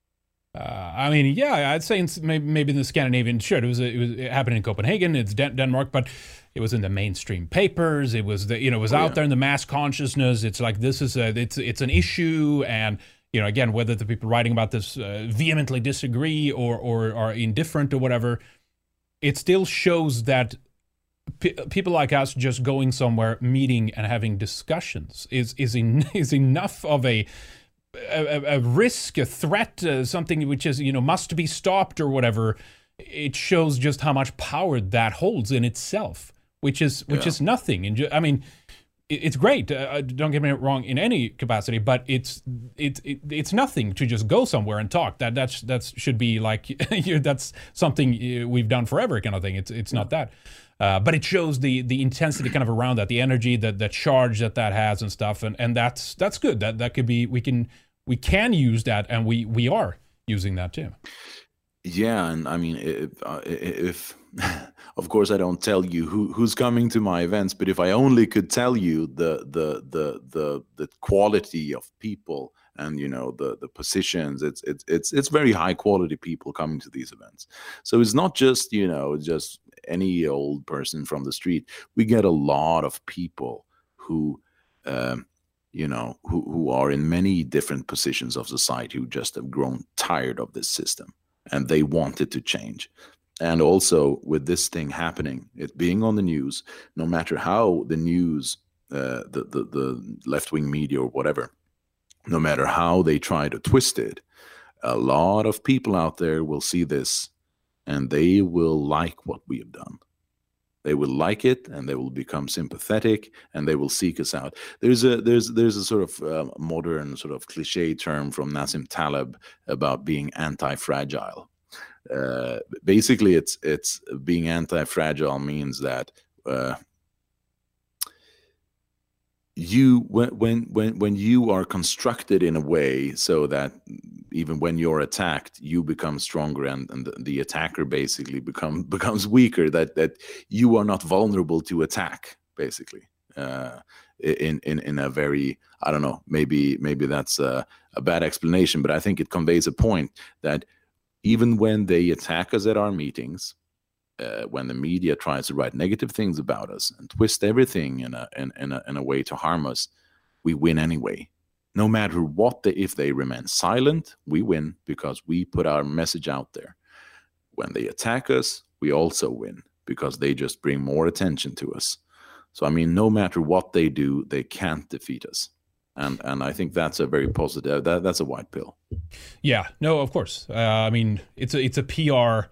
I'd say maybe in the Scandinavian, sure, it happened in Copenhagen, it's Denmark, but it was in the mainstream papers. It was out there in the mass consciousness. It's like this is it's an issue, and again, whether the people writing about this vehemently disagree or are indifferent or whatever, it still shows that people like us just going somewhere, meeting and having discussions is enough of a risk, a threat, something which is must be stopped or whatever. It shows just how much power that holds in itself, which is nothing. And I mean, it's great. Don't get me wrong in any capacity, but it's nothing to just go somewhere and talk. That should be like that's something we've done forever, kind of thing. It's not that. But it shows the intensity kind of around that, the energy, that charge that has and stuff, and that's good. That could be, we can use that, and we are using that too. Yeah, and I mean, if of course I don't tell you who's coming to my events, but if I only could tell you the quality of people and the positions, it's very high quality people coming to these events. So it's not just just any old person from the street. We get a lot of people who who are in many different positions of society, who just have grown tired of this system and they want it to change. And also with this thing happening, it being on the news, no matter how the news, the left-wing media or whatever, no matter how they try to twist it, a lot of people out there will see this and they will like what we have done. They will like it, and they will become sympathetic, and they will seek us out. There's a sort of modern sort of cliche term from Nassim Taleb about being anti-fragile. Basically, it's being anti-fragile means that when you are constructed in a way so that even when you're attacked, you become stronger, and the attacker basically becomes weaker. That you are not vulnerable to attack, basically. In a very, I don't know, maybe that's a bad explanation, but I think it conveys a point that even when they attack us at our meetings, when the media tries to write negative things about us and twist everything in a way to harm us, we win anyway. No matter what, if they remain silent, we win because we put our message out there. When they attack us, we also win because they just bring more attention to us. So, I mean, no matter what they do, they can't defeat us. And I think that's a very positive, that's a white pill. Yeah, no, of course. I mean, it's a PR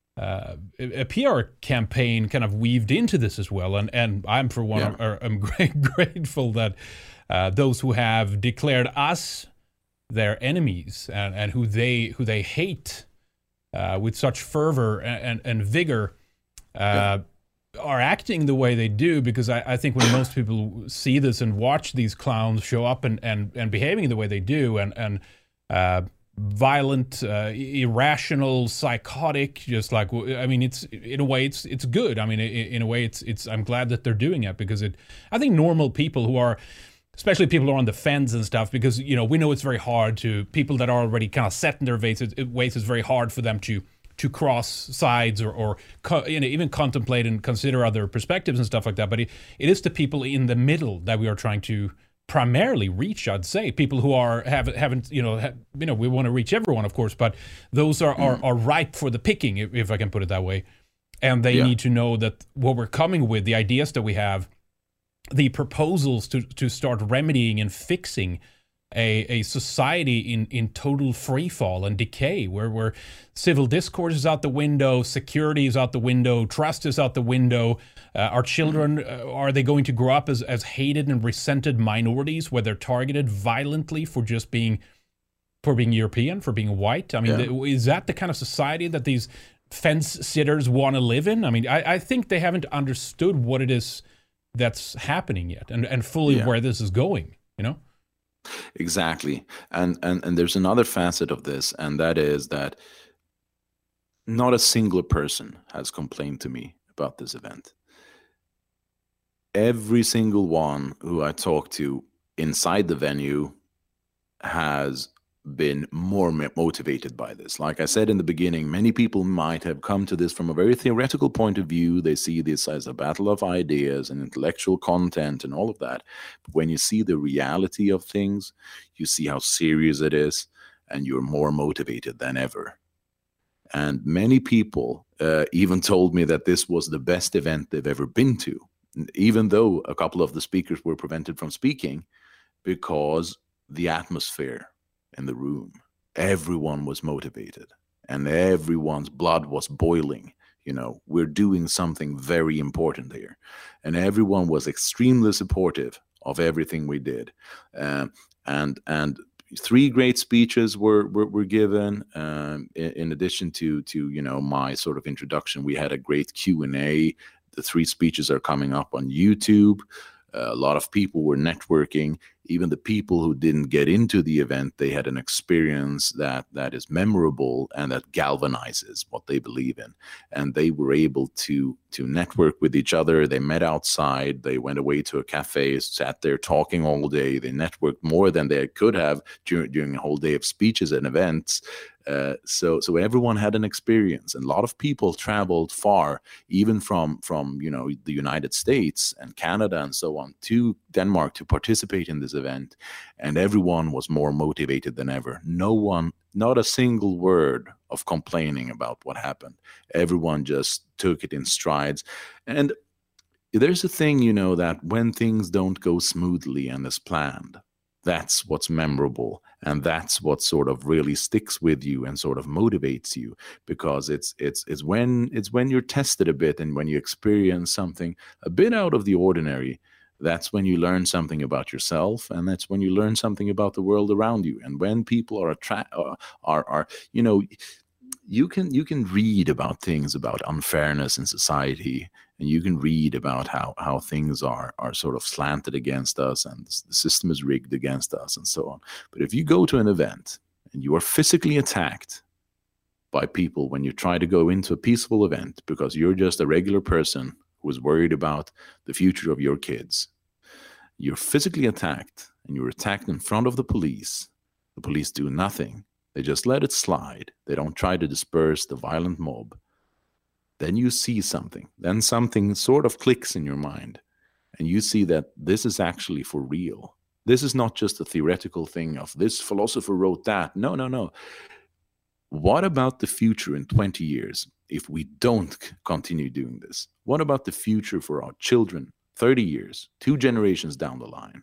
campaign kind of weaved into this as well. And I'm, for one, I'm grateful that those who have declared us their enemies and who they hate with such fervor and vigor are acting the way they do, because I think when most people see this and watch these clowns show up and behaving the way they do, and violent, irrational, psychotic, just like, I mean, it's in a way it's good. I mean, in a way it's I'm glad that they're doing it, because I think normal people who are, especially people who are on the fence and stuff, because, you know, we know it's very hard to people that are already kind of set in their ways. It's very hard for them to cross sides or you know, even contemplate and consider other perspectives and stuff like that. But it is the people in the middle that we are trying to primarily reach, I'd say. People who haven't we want to reach everyone, of course, but those are ripe for the picking, if I can put it that way. And they need to know that what we're coming with, the ideas that we have, the proposals to start remedying and fixing a society in total free fall and decay, where civil discourse is out the window, security is out the window, trust is out the window. Our children, are they going to grow up as hated and resented minorities, where they're targeted violently for being European, for being white? I mean, is that the kind of society that these fence sitters want to live in? I mean, I think they haven't understood what it is that's happening yet, and fully where this is going, you know? Exactly. And there's another facet of this, and that is that not a single person has complained to me about this event. Every single one who I talked to inside the venue has been more motivated by this. Like I said in the beginning, many people might have come to this from a very theoretical point of view. They see this as a battle of ideas and intellectual content and all of that. But when you see the reality of things, you see how serious it is, and you're more motivated than ever. And many people even told me that this was the best event they've ever been to, even though a couple of the speakers were prevented from speaking, because the atmosphere in the room, everyone was motivated and everyone's blood was boiling. You know, we're doing something very important here, and everyone was extremely supportive of everything we did. And 3 great speeches were given. In addition to my sort of introduction, we had a great Q&A. The 3 speeches are coming up on YouTube. A lot of people were networking. Even the people who didn't get into the event, they had an experience that is memorable and that galvanizes what they believe in. And they were able to network with each other. They met outside. They went away to a cafe, sat there talking all day. They networked more than they could have during a whole day of speeches and events. So everyone had an experience, and a lot of people traveled far, even from the United States and Canada and so on, to Denmark to participate in this event, and everyone was more motivated than ever. Not a single word of complaining about what happened. Everyone just took it in strides. And there's a thing, that when things don't go smoothly and as planned, that's what's memorable, and that's what sort of really sticks with you and sort of motivates you, because it's when you're tested a bit and when you experience something a bit out of the ordinary, that's when you learn something about yourself, and that's when you learn something about the world around you. And when people you can read about things about unfairness in society, and you can read about how things are sort of slanted against us, and the system is rigged against us and so on. But if you go to an event and you are physically attacked by people when you try to go into a peaceful event because you're just a regular person who is worried about the future of your kids. You're physically attacked, and you're attacked in front of the police. The police do nothing. They just let it slide. They don't try to disperse the violent mob. Then you see something. Then something sort of clicks in your mind, and you see that this is actually for real. This is not just a theoretical thing of this philosopher wrote that. No, no, no. What about the future in 20 years if we don't continue doing this? What about the future for our children 30 years, 2 generations down the line,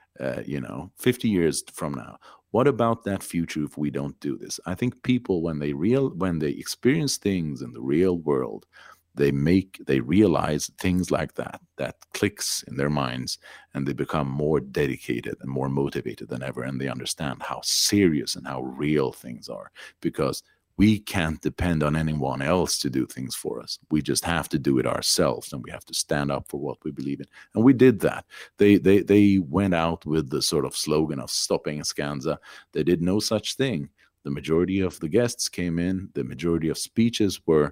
50 years from now? What about that future if we don't do this? I think people, when they experience things in the real world, they realize things like that clicks in their minds, and they become more dedicated and more motivated than ever, and they understand how serious and how real things are, because we can't depend on anyone else to do things for us. We just have to do it ourselves, and we have to stand up for what we believe in. And we did that. They went out with the sort of slogan of stopping Skansa. They did no such thing. The majority of the guests came in. The majority of speeches were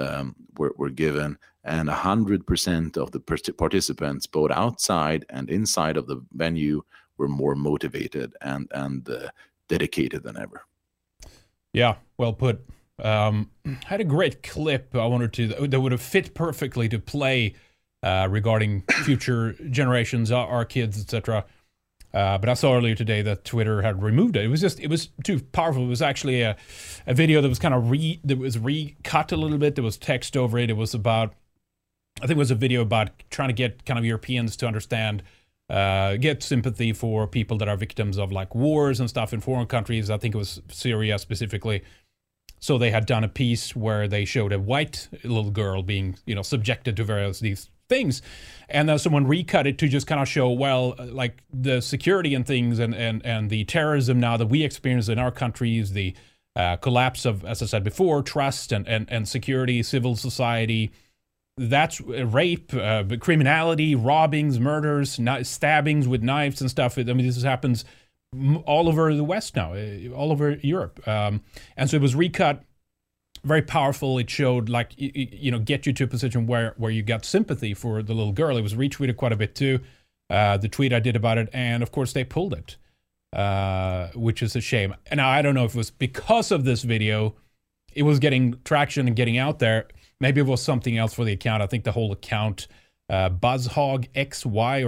given, and 100% of the participants, both outside and inside of the venue, were more motivated and dedicated than ever. Yeah, well put. Had a great clip I wanted to that would have fit perfectly to play regarding future generations, our kids, etc. But I saw earlier today that Twitter had removed it. It was too powerful. It was actually a video that was kind of recut a little bit. There was text over it. It was about, I think it was a video about trying to get kind of Europeans to understand, get sympathy for people that are victims of like wars and stuff in foreign countries. I think it was Syria specifically. So they had done a piece where they showed a white little girl being, subjected to various these things, and then someone recut it to just kind of show, well, like the security and things and the terrorism now that we experience in our countries, the collapse of, as I said before, trust and security, civil society. That's rape, criminality, robbings, murders, stabbings with knives and stuff. I mean, this happens all over the West now, all over Europe. And so it was recut, very powerful. It showed, like, get you to a position where you got sympathy for the little girl. It was retweeted quite a bit too, the tweet I did about it. And of course they pulled it, which is a shame. And now I don't know if it was because of this video, it was getting traction and getting out there. Maybe it was something else for the account. I think the whole account, BuzzHogXY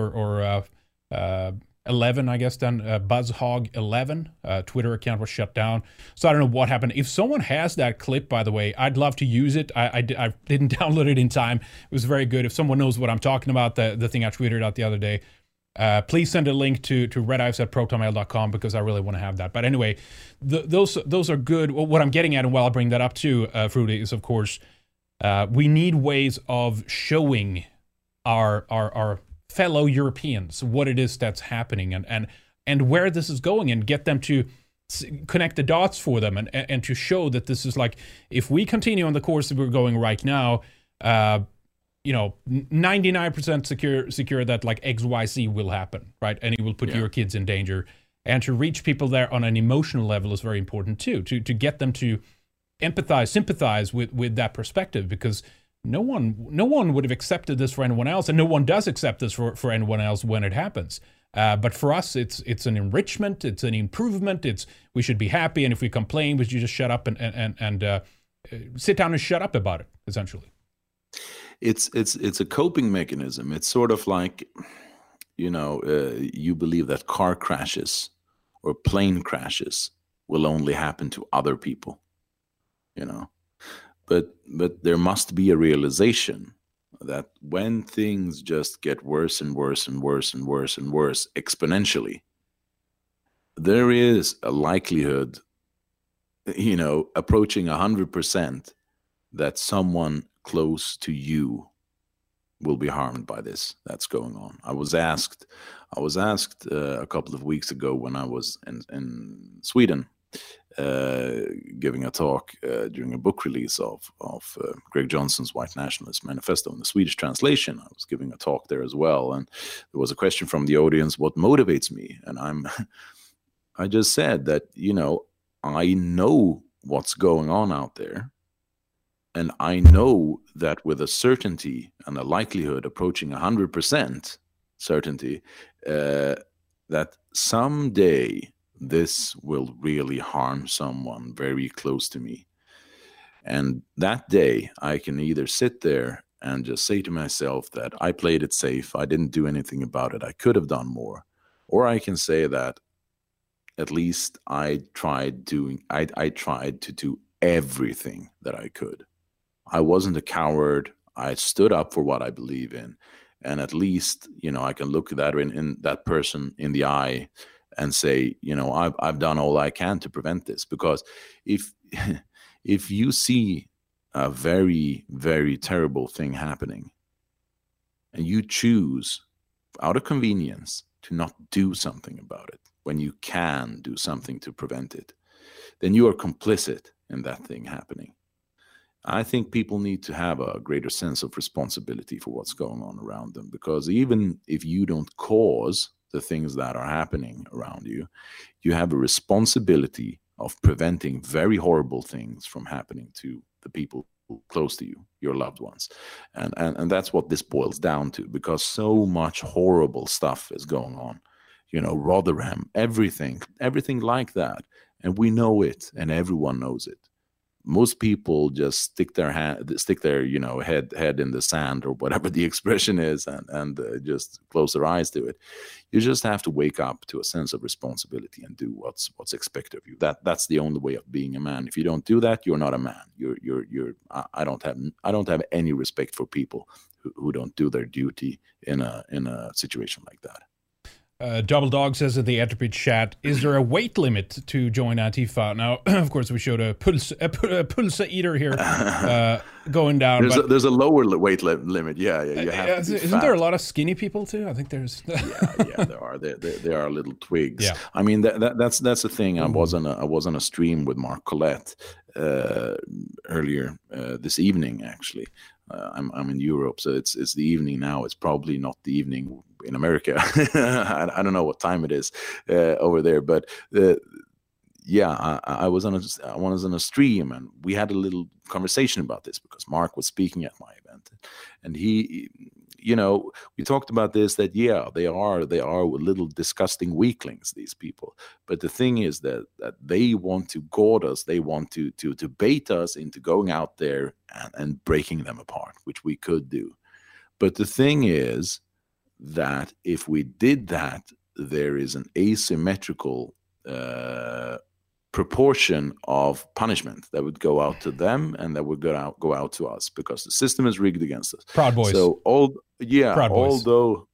or 11, I guess, then BuzzHog11 Twitter account was shut down. So I don't know what happened. If someone has that clip, by the way, I'd love to use it. I didn't download it in time. It was very good. If someone knows what I'm talking about, the thing I tweeted out the other day, please send a link to redives@protonmail.com because I really want to have that. But anyway, those are good. What I'm getting at, and while I bring that up too, Fruity, is of course, we need ways of showing our fellow Europeans what it is that's happening and where this is going, and get them to connect the dots for them and to show that this is like, if we continue on the course that we're going right now, 99% secure that like XYZ will happen, right? And it will put your kids in danger. And to reach people there on an emotional level is very important too, to get them to empathize, sympathize with that perspective, because no one would have accepted this for anyone else, and no one does accept this for anyone else when it happens. But for us, it's an enrichment, it's an improvement. We should be happy, and if we complain, we should just shut up and sit down and shut up about it. Essentially, it's a coping mechanism. It's sort of like, you believe that car crashes or plane crashes will only happen to other people, But there must be a realization that when things just get worse and worse and worse and worse and worse exponentially, there is a likelihood, approaching 100%, that someone close to you will be harmed by this that's going on. I was asked a couple of weeks ago when I was in Sweden, giving a talk during a book release of Greg Johnson's White Nationalist Manifesto in the Swedish translation. I was giving a talk there as well, and there was a question from the audience, what motivates me? And I just said that, I know what's going on out there. And I know that with a certainty and a likelihood approaching 100% certainty, that someday this will really harm someone very close to me. And that day, I can either sit there and just say to myself that I played it safe, I didn't do anything about it, I could have done more. Or I can say that at least I tried to do everything that I could. I wasn't a coward. I stood up for what I believe in. And at least, I can look that in that person in the eye and say, I've done all I can to prevent this. Because if you see a very, very terrible thing happening and you choose out of convenience to not do something about it when you can do something to prevent it, then you are complicit in that thing happening. I think people need to have a greater sense of responsibility for what's going on around them, because even if you don't cause the things that are happening around you, you have a responsibility of preventing very horrible things from happening to the people close to you, your loved ones. And that's what this boils down to, because so much horrible stuff is going on. Rotherham, everything like that. And we know it, and everyone knows it. Most people just stick their head in the sand, or whatever the expression is, and just close their eyes to it. You just have to wake up to a sense of responsibility and do what's expected of you. That's the only way of being a man. If you don't do that, you're not a man. I don't have any respect for people who don't do their duty in a situation like that. Double Dog says in the Entropy chat, is there a weight limit to join Antifa? Now, of course, we showed a Pulsa eater here going down. There's a lower weight limit. Yeah. You have to isn't there a lot of skinny people too? I think there's. yeah, there are. There are little twigs. Yeah. I mean, that's the thing. I was on a stream with Mark Collette earlier this evening. Actually, I'm in Europe, so it's the evening now. It's probably not the evening in America. I don't know what time it is over there, but I was on a stream, and we had a little conversation about this because Mark was speaking at my event, and he, we talked about this, that they are little disgusting weaklings, these people. But the thing is that they want to goad us, they want to bait us into going out there and breaking them apart, which we could do. But the thing is that if we did that, there is an asymmetrical proportion of punishment that would go out to them and that would go out to us, because the system is rigged against us. Proud Boys. So Proud Boys.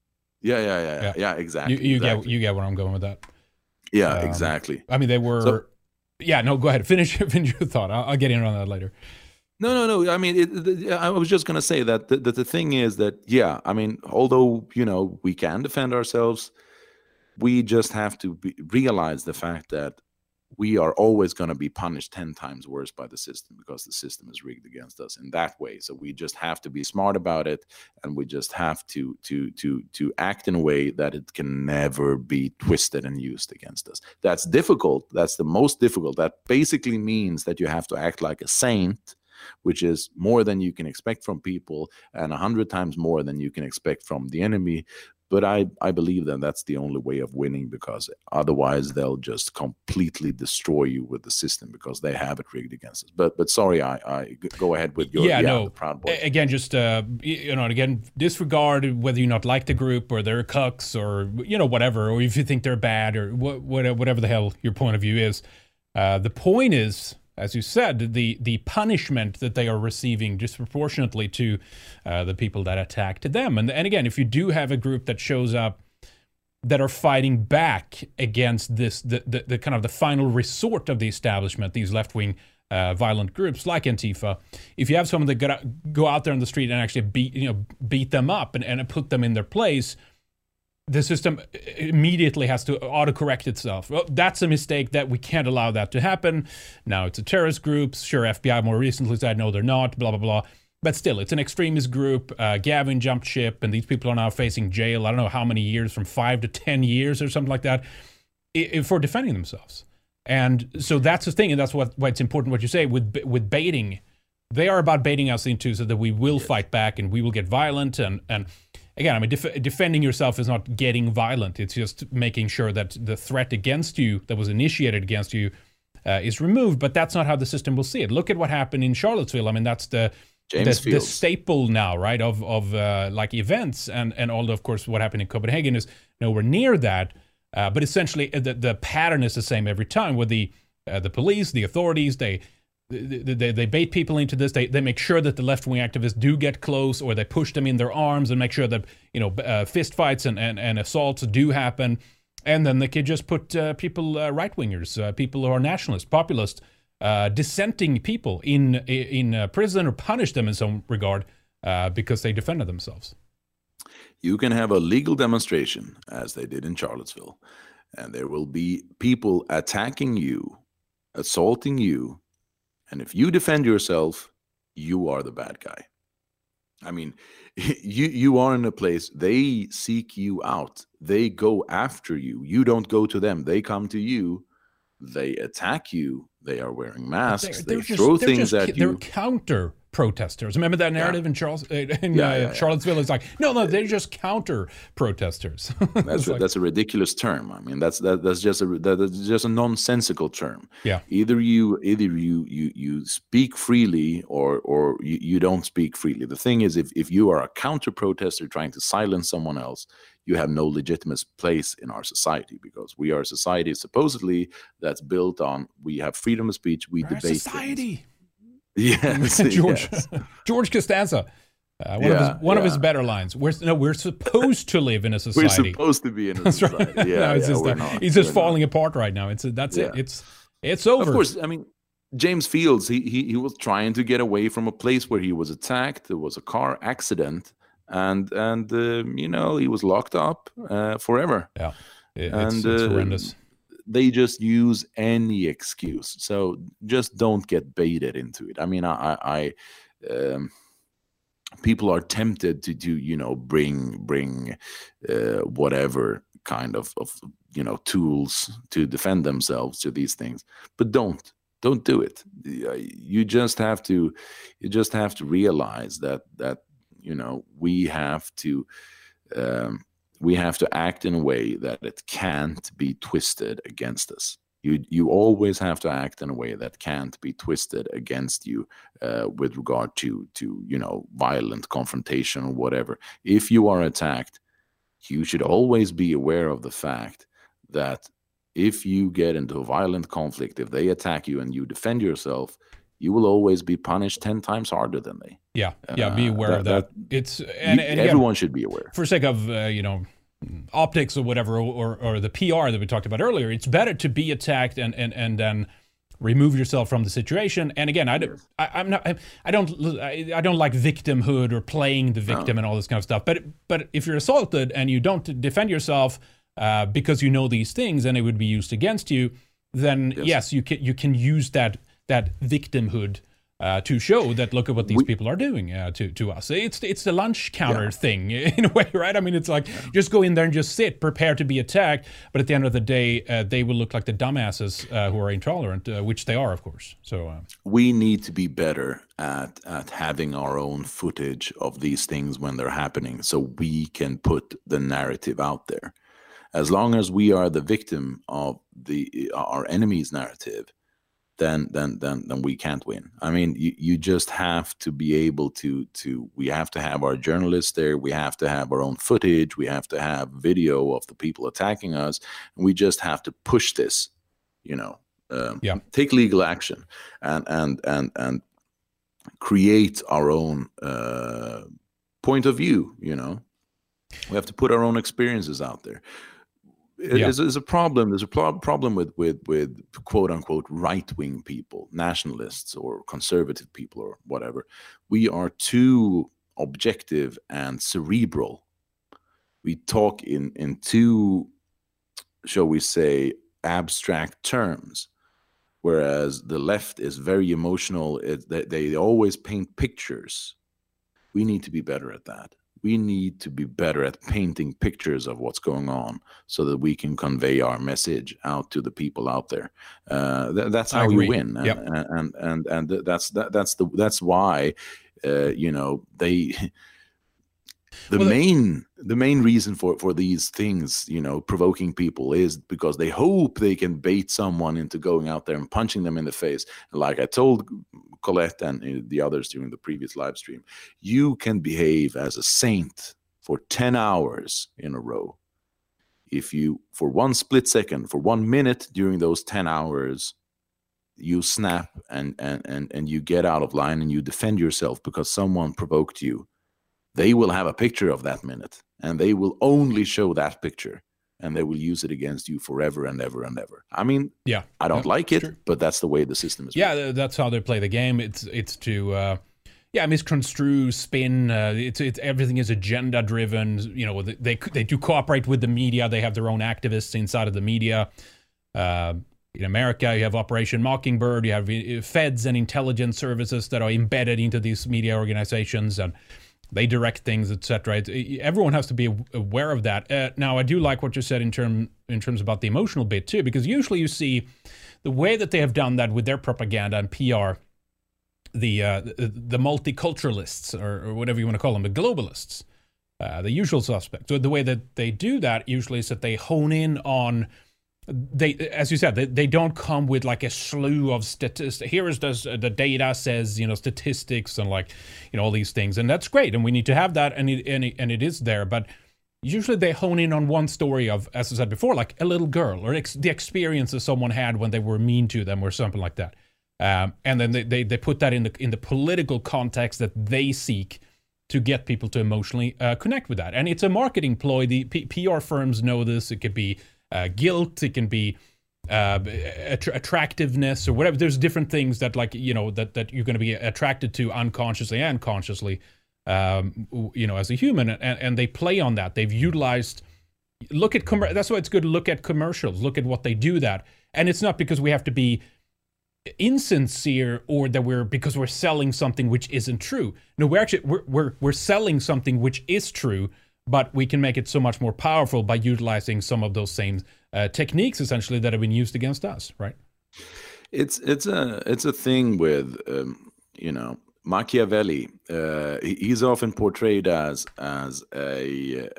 Yeah, exactly. You get where I'm going with that. Yeah, exactly. I mean, they were. No, go ahead. Finish your thought. I'll get in on that later. No. I mean, I was just going to say that the thing is that, I mean, although, we can defend ourselves, we just have to realize the fact that we are always going to be punished 10 times worse by the system, because the system is rigged against us in that way. So we just have to be smart about it, and we just have to act in a way that it can never be twisted and used against us. That's difficult. That's the most difficult. That basically means that you have to act like a saint, which is more than you can expect from people and 100 times more than you can expect from the enemy. But I believe that that's the only way of winning, because otherwise they'll just completely destroy you with the system, because they have it rigged against us. But sorry, I go ahead with your the Proud Boys. Again, just again, disregard whether you not like the group or they're cucks or whatever, or if you think they're bad or whatever the hell your point of view is. The point is, as you said, the punishment that they are receiving disproportionately to the people that attacked them. And again, if you do have a group that shows up that are fighting back against this, the kind of the final resort of the establishment, these left-wing violent groups like Antifa, if you have someone that go out there on the street and actually beat them up and put them in their place, the system immediately has to autocorrect itself. Well, that's a mistake, that we can't allow that to happen. Now it's a terrorist group. Sure, FBI more recently said, no, they're not, blah, blah, blah. But still, it's an extremist group. Gavin jumped ship, and these people are now facing jail. I don't know how many years, from 5 to 10 years or something like that, for defending themselves. And so that's the thing, and that's why it's important what you say with baiting. They are about baiting us into so that we will fight back and we will get violent. And again, I mean, defending yourself is not getting violent. It's just making sure that the threat against you that was initiated against you is removed. But that's not how the system will see it. Look at what happened in Charlottesville. I mean, that's the staple now, right, of like events. And all of course, what happened in Copenhagen is nowhere near that. But essentially, the pattern is the same every time with the police, the authorities, they bait people into this. They make sure that the left-wing activists do get close, or they push them in their arms and make sure that fist fights and assaults do happen. And then they could just put people, right-wingers, people who are nationalists, populists, dissenting people in prison or punish them in some regard because they defended themselves. You can have a legal demonstration, as they did in Charlottesville, and there will be people attacking you, assaulting you. And if you defend yourself, you are the bad guy. I mean, you are in a place, they seek you out. They go after you. You don't go to them. They come to you. They attack you. They are wearing masks. They throw things at you. They're counter protesters. Remember that narrative in Charlottesville? It's like, no, they're just counter protesters. That's a ridiculous term. I mean, that's just a nonsensical term. Yeah. Either you speak freely or you don't speak freely. The thing is, if you are a counter protester trying to silence someone else, you have no legitimate place in our society, because we are a society supposedly that's built on, we have freedom of speech, we debate society. Things. Yes, George Costanza, one of his better lines. We're supposed to live in a society. We're supposed to be in a society. Right. Yeah, it's just falling apart right now. It. It's over. Of course, I mean, James Fields, he was trying to get away from a place where he was attacked. There was a car accident, and he was locked up forever. Yeah, it's horrendous. They just use any excuse. So just don't get baited into it. I mean, people are tempted to bring whatever kind of tools to defend themselves to these things, but don't do it. You just have to realize that we have to act in a way that it can't be twisted against us. You always have to act in a way that can't be twisted against you with regard to violent confrontation or whatever. If you are attacked, you should always be aware of the fact that if you get into a violent conflict, if they attack you and you defend yourself, you will always be punished 10 times harder than they. Yeah, be aware of that. Everyone should be aware. For sake of optics or whatever, or the PR that we talked about earlier, it's better to be attacked and then remove yourself from the situation. And again, I don't like victimhood or playing the victim and all this kind of stuff. But if you're assaulted and you don't defend yourself because you know these things and it would be used against you, then yes you can use that victimhood to show that look at what these people are doing to us. It's the lunch counter thing in a way, right? I mean, it's like just go in there and just sit, prepare to be attacked, but at the end of the day, they will look like the dumbasses who are intolerant, which they are, of course. So we need to be better at having our own footage of these things when they're happening, so we can put the narrative out there. As long as we are the victim of our enemy's narrative, then we can't win. I mean, you just have to be able to we have to have our journalists there. We have to have our own footage. We have to have video of the people attacking us. And we just have to push this, take legal action and create our own point of view. We have to put our own experiences out there. There's a problem. There's a problem with quote unquote right wing people, nationalists or conservative people or whatever. We are too objective and cerebral. We talk in too, shall we say, abstract terms, whereas the left is very emotional. They always paint pictures. We need to be better at that. we need to be better at painting pictures of what's going on so that we can convey our message out to the people out there. That's how we win. Yep. And that's why the main reason for these things, provoking people, is because they hope they can bait someone into going out there and punching them in the face. Like I told Colette and the others during the previous live stream, you can behave as a saint for 10 hours in a row. If you, for one split second, for 1 minute during those 10 hours, you snap and you get out of line and you defend yourself because someone provoked you, they will have a picture of that minute, and they will only show that picture, and they will use it against you forever and ever and ever. I mean, yeah, I don't like it, true. But that's the way the system is. Yeah, that's how they play the game. It's to misconstrue, spin. It's everything is agenda driven. They do cooperate with the media. They have their own activists inside of the media. In America, you have Operation Mockingbird. You have feds and intelligence services that are embedded into these media organizations, and they direct things, etc. Everyone has to be aware of that. Now, I do like what you said in terms about the emotional bit too, because usually you see the way that they have done that with their propaganda and PR, the multiculturalists or whatever you want to call them, the globalists, the usual suspects. So the way that they do that usually is that they hone in on. They, as you said, they don't come with like a slew of statistics. Here is the data says, statistics and all these things, and that's great, and we need to have that, and it is there. But usually they hone in on one story of, as I said before, like a little girl or the experiences someone had when they were mean to them or something like that, and then they put that in the political context that they seek to get people to emotionally connect with that, and it's a marketing ploy. The PR firms know this. It could be guilt, it can be attractiveness or whatever. There's different things that that you're going to be attracted to unconsciously and consciously, as a human, and they play on that. They've utilized. That's why it's good to look at commercials. Look at what they do that, and it's not because we have to be insincere or that because we're selling something which isn't true. No, we're selling something which is true. But we can make it so much more powerful by utilizing some of those same techniques, essentially, that have been used against us, right? It's a thing with Machiavelli. He's often portrayed as a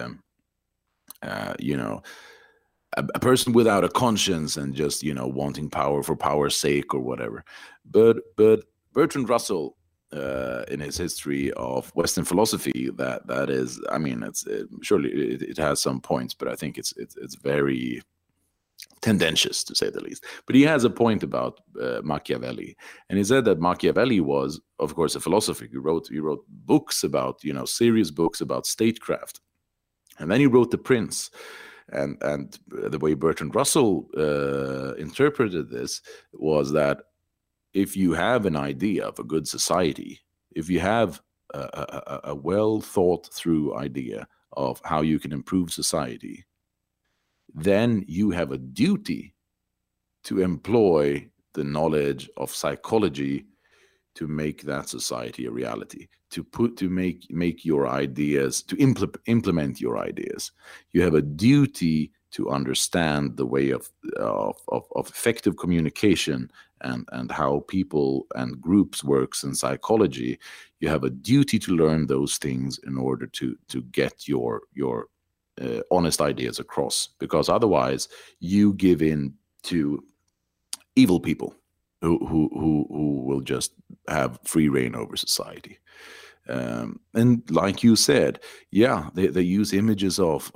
person without a conscience and just wanting power for power's sake or whatever. But Bertrand Russell, in his history of Western philosophy, that is, I mean, surely it has some points, but I think it's very tendentious, to say the least. But he has a point about Machiavelli, and he said that Machiavelli was, of course, a philosopher. He wrote books about, serious books about statecraft, and then he wrote The Prince. And the way Bertrand Russell interpreted this was that if you have an idea of a good society, if you have a well thought through idea of how you can improve society, then you have a duty to employ the knowledge of psychology to make that society a reality, to make your ideas, to implement your ideas. You have a duty to understand the way of effective communication and how people and groups works in psychology. You have a duty to learn those things in order to get your honest ideas across, because otherwise you give in to evil people who will just have free reign over society. And like you said, yeah, they use images of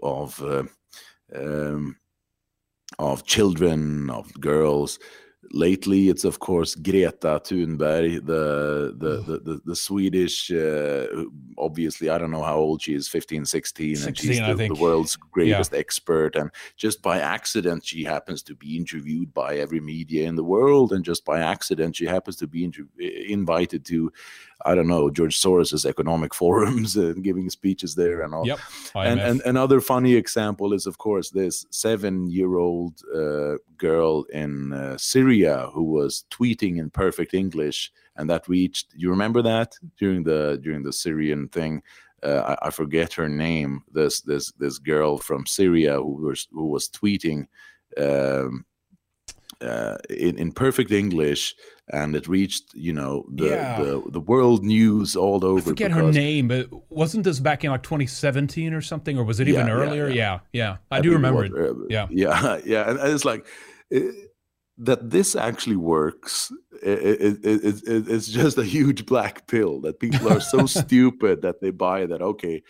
children, of girls. Lately, it's of course Greta Thunberg, the Swedish. Obviously, I don't know how old she is, 15, 16, and she's the world's greatest expert. And just by accident, she happens to be interviewed by every media in the world, and just by accident, she happens to be invited to, I don't know, George Soros's economic forums and giving speeches there and all. Yep. And another funny example is, of course, this 7-year-old girl in Syria who was tweeting in perfect English, and that reached. You remember that during the Syrian thing? I forget her name. This girl from Syria who was tweeting in perfect English, and it reached the world news all over. I forget her name, but wasn't this back in like 2017 or something, or was it even earlier? Yeah. I do remember it. Yeah, and it's like that. This actually works. It's just a huge black pill that people are so stupid that they buy that. Okay,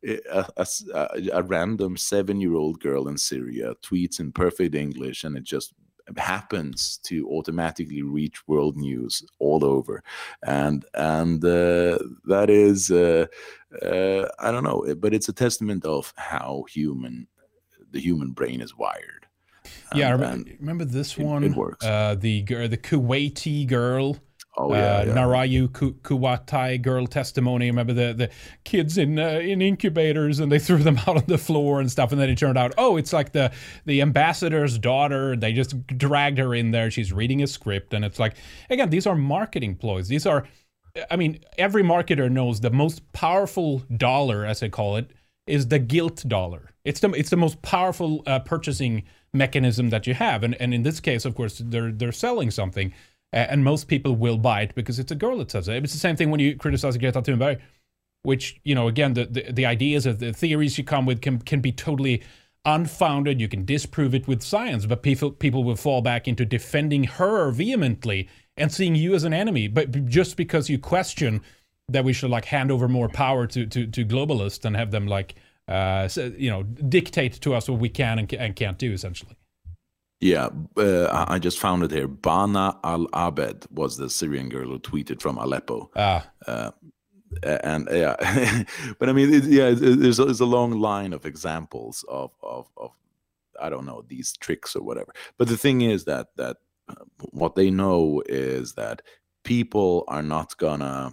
a random 7-year-old girl in Syria tweets in perfect English, and it just happens to automatically reach world news all over, and that is I don't know, but it's a testament of how the human brain is wired. Yeah, I remember this one. It works. The Kuwaiti girl. Narayu Kuwatai girl testimony. I remember the kids in incubators, and they threw them out on the floor and stuff, and then it turned out, it's like the ambassador's daughter. They just dragged her in there. She's reading a script, and it's like, again, these are marketing ploys. These are, I mean, every marketer knows the most powerful dollar, as I call it, is the guilt dollar. It's the most powerful purchasing mechanism that you have, and in this case, of course, they're selling something. And most people will buy it because it's a girl that says it. It's the same thing when you criticize Greta Thunberg, which, again, the ideas of the theories you come with can be totally unfounded. You can disprove it with science, but people will fall back into defending her vehemently and seeing you as an enemy. But just because you question that we should hand over more power to globalists and have them dictate to us what we can and can't do, essentially. Yeah, I just found it here. Bana al-Abed was the Syrian girl who tweeted from Aleppo. And yeah, but I mean, there's a long line of examples of I don't know, these tricks or whatever. But the thing is that what they know is that people are not gonna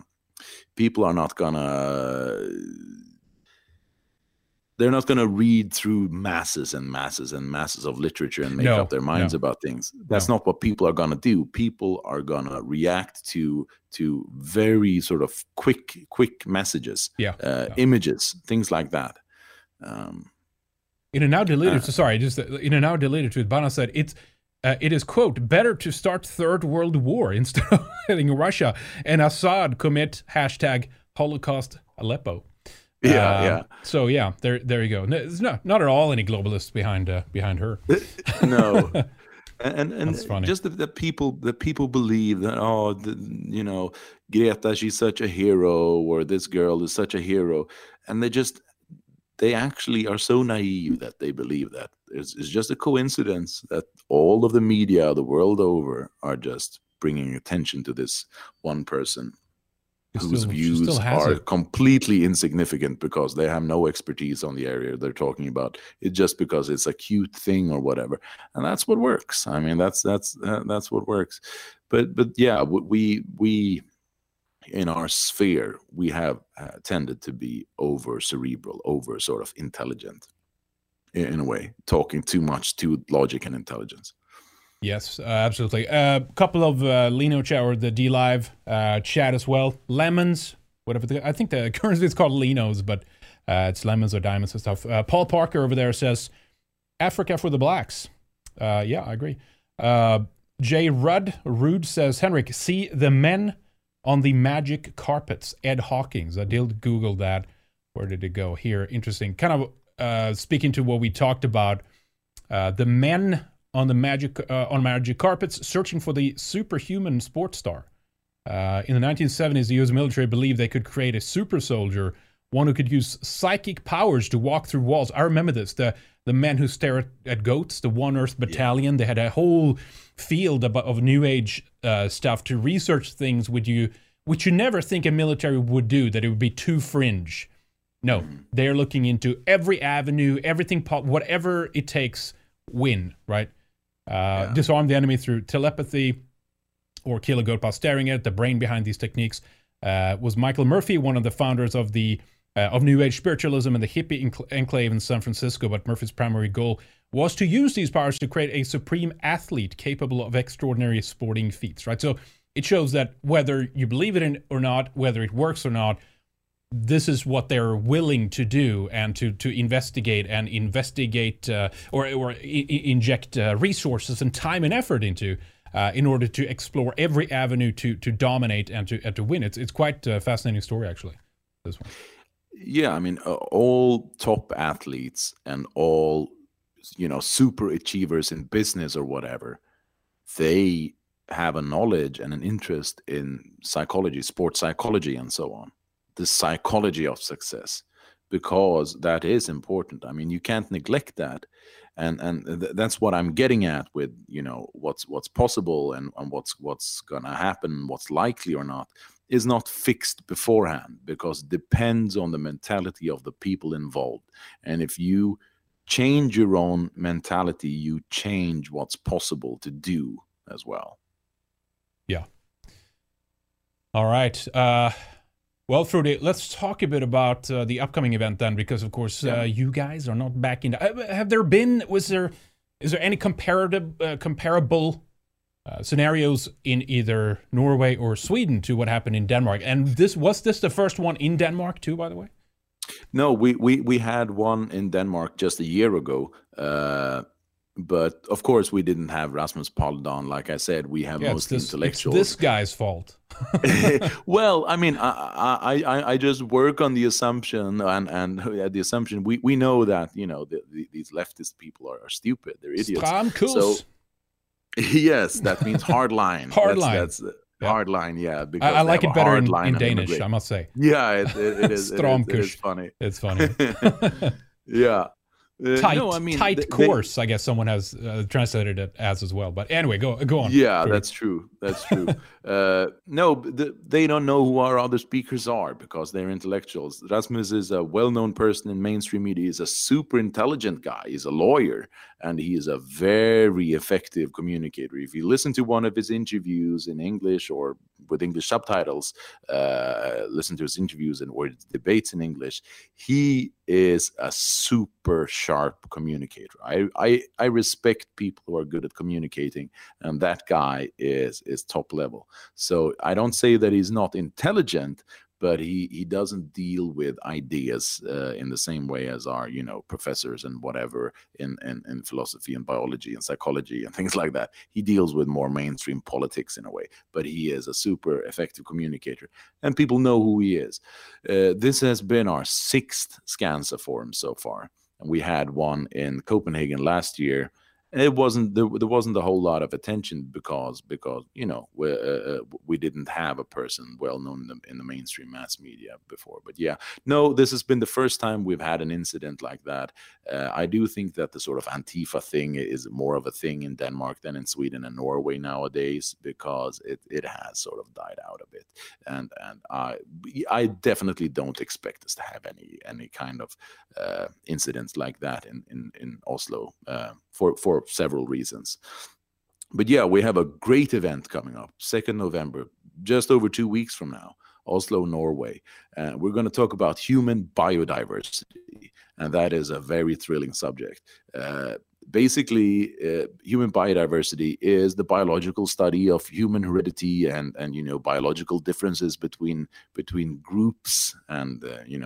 they're not going to read through masses and masses and masses of literature and make up their minds about things. That's not what people are going to do. People are going to react to very sort of quick messages, images, things like that. In a now deleted, in a now deleted tweet, Bana said it is, quote, better to start Third World War instead of letting Russia and Assad commit #Holocaust Aleppo. So there you go. There's not at all any globalists behind her. No, and just that people believe that Greta, she's such a hero, or this girl is such a hero, and they actually are so naive that they believe that it's just a coincidence that all of the media the world over are just bringing attention to this one person. Whose views are completely insignificant because they have no expertise on the area they're talking about. It's just because it's a cute thing or whatever, and that's what works. I mean, that's what works. But yeah, we in our sphere we have tended to be over cerebral, over sort of intelligent in a way, talking too much to logic and intelligence. Yes, absolutely. A couple of Lino chat or the DLive chat as well. Lemons, whatever. I think the currency is called Linos, but it's lemons or diamonds and stuff. Paul Parker over there says, Africa for the blacks. Yeah, I agree. J. Rude says, Henrik, see the men on the magic carpets. Ed Hawkins. I did Google that. Where did it go? Here, interesting. Kind of speaking to what we talked about. The men on the magic carpets, searching for the superhuman sports star. In the 1970s, the U.S. military believed they could create a super soldier, one who could use psychic powers to walk through walls. I remember this. The men who stare at goats, the One Earth Battalion, they had a whole field of New Age stuff to research things which you never think a military would do, that it would be too fringe. No, they're looking into every avenue, everything, whatever it takes, win, right? Disarm the enemy through telepathy or kill a goat by staring at it. The brain behind these techniques was Michael Murphy, one of the founders of the of New Age spiritualism and the hippie enclave in San Francisco. But Murphy's primary goal was to use these powers to create a supreme athlete capable of extraordinary sporting feats, right? So it shows that whether you believe it or not, whether it works or not, this is what they're willing to do, and to investigate or inject resources and time and effort into in order to explore every avenue to dominate and to win. It's quite a fascinating story, actually, this one. Yeah, I mean, all top athletes and all, super achievers in business or whatever, they have a knowledge and an interest in psychology, sports psychology, and so on. The psychology of success, because that is important. I mean, you can't neglect that, and that's what I'm getting at with what's possible and what's gonna happen, what's likely or not, is not fixed beforehand, because it depends on the mentality of the people involved. And if you change your own mentality, you change what's possible to do as well. Yeah. All right. Well, Frode, let's talk a bit about the upcoming event then, because of course you guys are not back in. Is there any comparable scenarios in either Norway or Sweden to what happened in Denmark? And was this the first one in Denmark too, by the way? No, we had one in Denmark just a year ago. But of course, we didn't have Rasmus Paludan. Like I said, we have most intellectuals. It's this guy's fault. Well, I mean, I just work on the assumption, and the assumption we know that these leftist people are stupid. They're idiots. Stramkurs. So yes, that means hard line. That's hard line. Yeah, because I like it better in Danish, I must say. Yeah, it is. It is funny. It's funny. Yeah. Tight course, I guess someone has translated it as well. But anyway, go on. Yeah, that's true. No, they don't know who our other speakers are because they're intellectuals. Rasmus is a well-known person in mainstream media. He's a super intelligent guy. He's a lawyer, and he is a very effective communicator. If you listen to one of his interviews in English or with English subtitles, listen to his interviews or his debates in English, he is a super sharp communicator. I respect people who are good at communicating, and that guy is top level. So I don't say that he's not intelligent, but he doesn't deal with ideas in the same way as our professors and whatever in philosophy and biology and psychology and things like that. He deals with more mainstream politics in a way, but he is a super effective communicator, and people know who he is. This has been our 6th Skansa forum so far, and we had one in Copenhagen last year. And there wasn't a whole lot of attention because we didn't have a person well known in the mainstream mass media before. But yeah, no, this has been the first time we've had an incident like that. I do think that the sort of Antifa thing is more of a thing in Denmark than in Sweden and Norway nowadays, because it has sort of died out a bit. And I definitely don't expect us to have any kind of incidents like that in Oslo for several reasons. But yeah, we have a great event coming up, 2nd November, just over 2 weeks from now, Oslo, Norway. We're going to talk about human biodiversity, and that is a very thrilling subject. Basically, human biodiversity is the biological study of human heredity and biological differences between groups and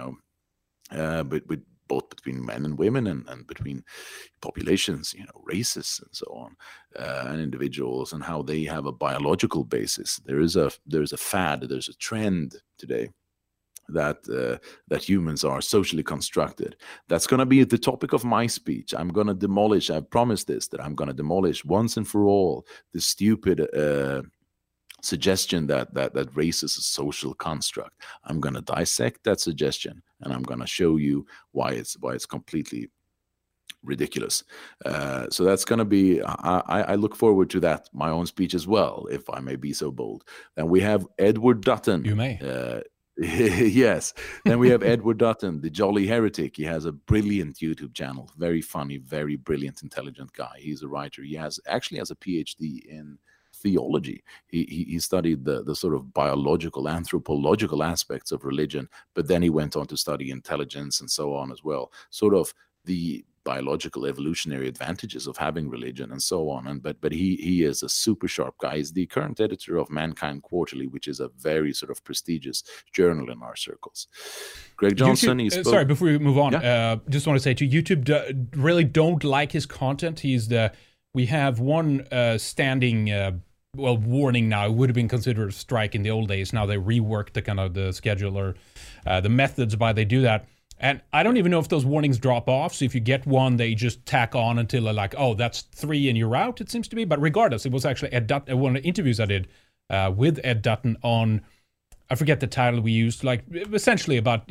but both between men and women and between populations, races and so on, and individuals, and how they have a biological basis. There's a fad, there's a trend today that humans are socially constructed. That's going to be the topic of my speech. I'm going to demolish, I've promised this, that I'm going to demolish once and for all the stupid suggestion that race is a social construct. I'm going to dissect that suggestion, and I'm going to show you why it's completely ridiculous. So that's going to be, I look forward to that, my own speech as well, if I may be so bold. Then we have Edward Dutton. You may. Yes. Then we have Edward Dutton, the Jolly Heretic. He has a brilliant YouTube channel. Very funny, very brilliant, intelligent guy. He's a writer. He actually has a PhD in theology. He studied the sort of biological, anthropological aspects of religion, but then he went on to study intelligence and so on as well. Sort of the biological evolutionary advantages of having religion and so on. And but he is a super sharp guy. He's the current editor of Mankind Quarterly, which is a very sort of prestigious journal in our circles. Greg Johnson. YouTube, sorry, before we move on, just want to say, YouTube really don't like his content. We have one standing warning now. It would have been considered a strike in the old days. Now they reworked the kind of the schedule or the methods by they do that. And I don't even know if those warnings drop off. So if you get one, they just tack on until they're like, oh, that's 3 and you're out, it seems to be. But regardless, it was actually Ed Dutton, one of the interviews I did with Ed Dutton on, I forget the title we used, like essentially about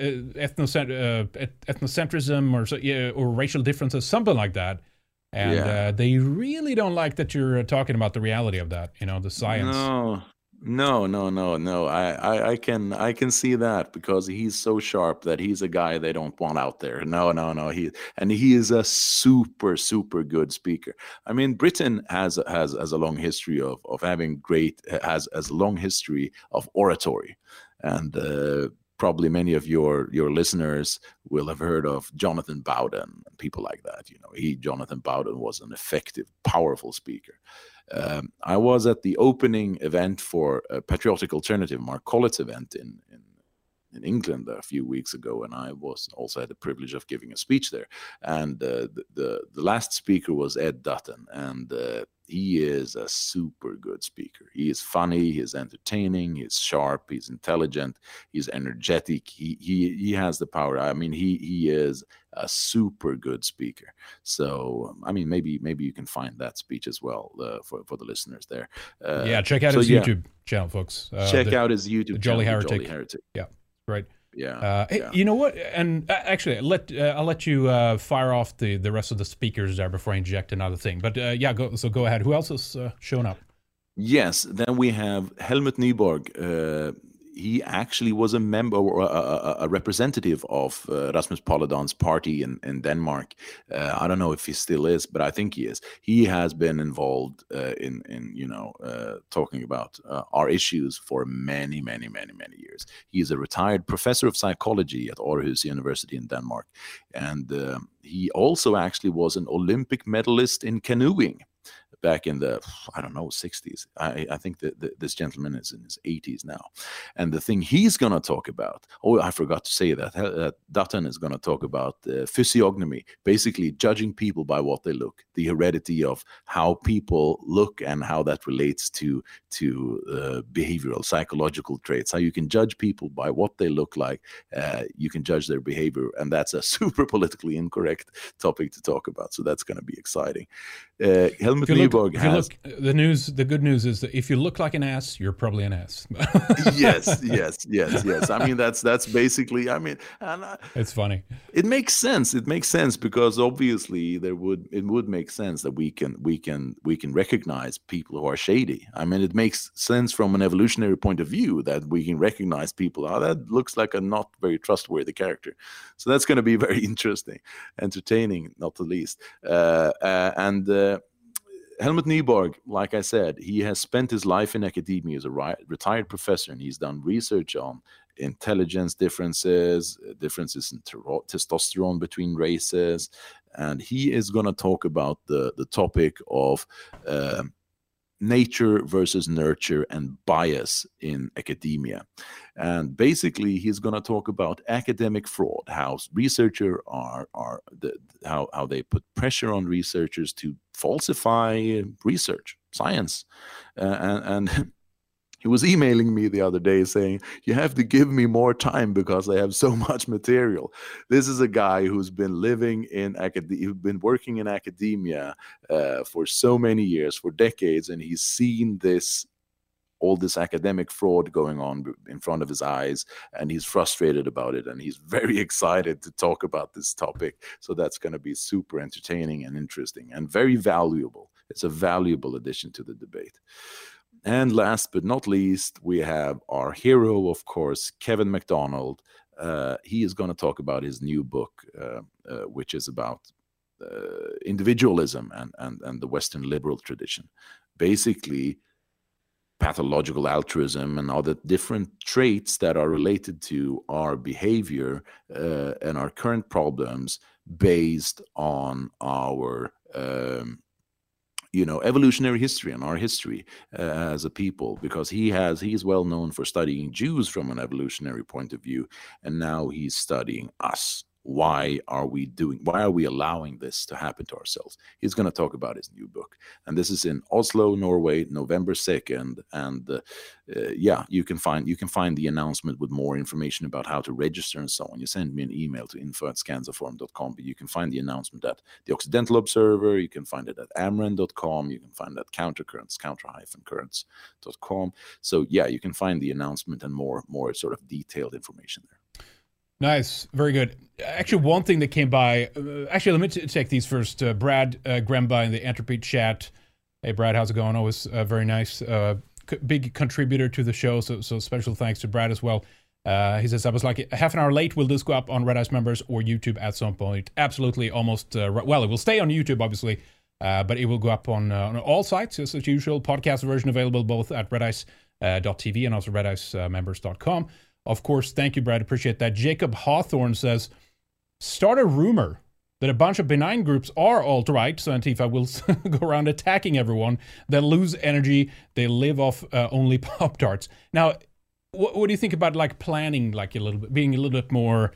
ethnocentrism or racial differences, something like that. And they really don't like that you're talking about the reality of that, the science. No. I can see that, because he's so sharp that he's a guy they don't want out there. No. He is a super good speaker. I mean, Britain has a long history of having has a long history of oratory, and probably many of your listeners will have heard of Jonathan Bowden and people like that. Jonathan Bowden was an effective, powerful speaker. I was at the opening event for a Patriotic Alternative, Mark Collett's event in England a few weeks ago, and I was also had the privilege of giving a speech there. And the last speaker was Ed Dutton, and he is a super good speaker. He is funny, he's entertaining, he's sharp, he's intelligent, he's energetic. He has the power. I mean, he is a super good speaker. So, I mean, maybe you can find that speech as well for the listeners there. Check out his YouTube channel, folks. Check out his YouTube Jolly channel, Heretic. Jolly Heretic. Yeah, right. Yeah. You know what? And actually, I'll let you fire off the rest of the speakers there before I inject another thing. But go ahead. Who else is showing up? Yes, then we have Helmut Nyborg. He actually was a member or a representative of Rasmus Paludan's party in Denmark. I don't know if he still is, but I think he is. He has been involved in talking about our issues for many years. He is a retired professor of psychology at Aarhus University in Denmark, and he also actually was an Olympic medalist in canoeing back in the, 60s. I think that this gentleman is in his 80s now. And the thing he's going to talk about, I forgot to say that Dutton is going to talk about physiognomy, basically judging people by what they look, the heredity of how people look and how that relates to behavioral, psychological traits, how you can judge people by what they look like. You can judge their behavior, and that's a super politically incorrect topic to talk about. So that's going to be exciting. Helmut Nyborg has... The good news is that if you look like an ass, you're probably an ass. yes. I mean, that's basically, it's funny. It makes sense. It makes sense because obviously it would make sense that we can recognize people who are shady. I mean, it makes sense from an evolutionary point of view that we can recognize people. That looks like a not very trustworthy character. So that's going to be very interesting, entertaining, not the least. Helmut Nyborg, like I said, he has spent his life in academia as a retired professor, and he's done research on intelligence differences in testosterone between races, and he is going to talk about the topic of nature versus nurture and bias in academia. And basically he's going to talk about academic fraud, how researchers how they put pressure on researchers to falsify research, science. And he was emailing me the other day saying, you have to give me more time because I have so much material. This is a guy who's been living in who's been working in academia for so many years, for decades, and he's seen all this academic fraud going on in front of his eyes, and he's frustrated about it, and he's very excited to talk about this topic. So that's going to be super entertaining and interesting and very valuable. It's a valuable addition to the debate. And last but not least, we have our hero, of course, Kevin MacDonald. He is going to talk about his new book, which is about individualism and the Western liberal tradition. Basically, pathological altruism and other different traits that are related to our behavior and our current problems based on our evolutionary history and our history as a people, because he's well known for studying Jews from an evolutionary point of view, and now he's studying us. Why are we allowing this to happen to ourselves? He's going to talk about his new book, and this is in Oslo, Norway, November 2nd. And you can find the announcement with more information about how to register and so on. You send me an email to info@scansaforum.com, but you can find the announcement at the Occidental Observer. You can find it at amren.com. You can find it at Countercurrents, counter-currents.com. So yeah, you can find the announcement and more sort of detailed information there. Nice. Very good. Actually, one thing that came by, let me take these first. Brad Gremba in the Entropy chat. Hey, Brad, how's it going? Always very nice. Big contributor to the show, so special thanks to Brad as well. He says, I was like half an hour late. Will this go up on Red Ice members or YouTube at some point? Absolutely, almost. Well, it will stay on YouTube, obviously, but it will go up on all sites, as usual. Podcast version available both at redice.tv and also redicemembers.com. Of course, thank you, Brad. Appreciate that. Jacob Hawthorne says, start a rumor that a bunch of benign groups are alt-right, so Antifa will go around attacking everyone. They lose energy. They live off only Pop-Tarts. Now, what do you think about like planning, like a little bit, being a little bit more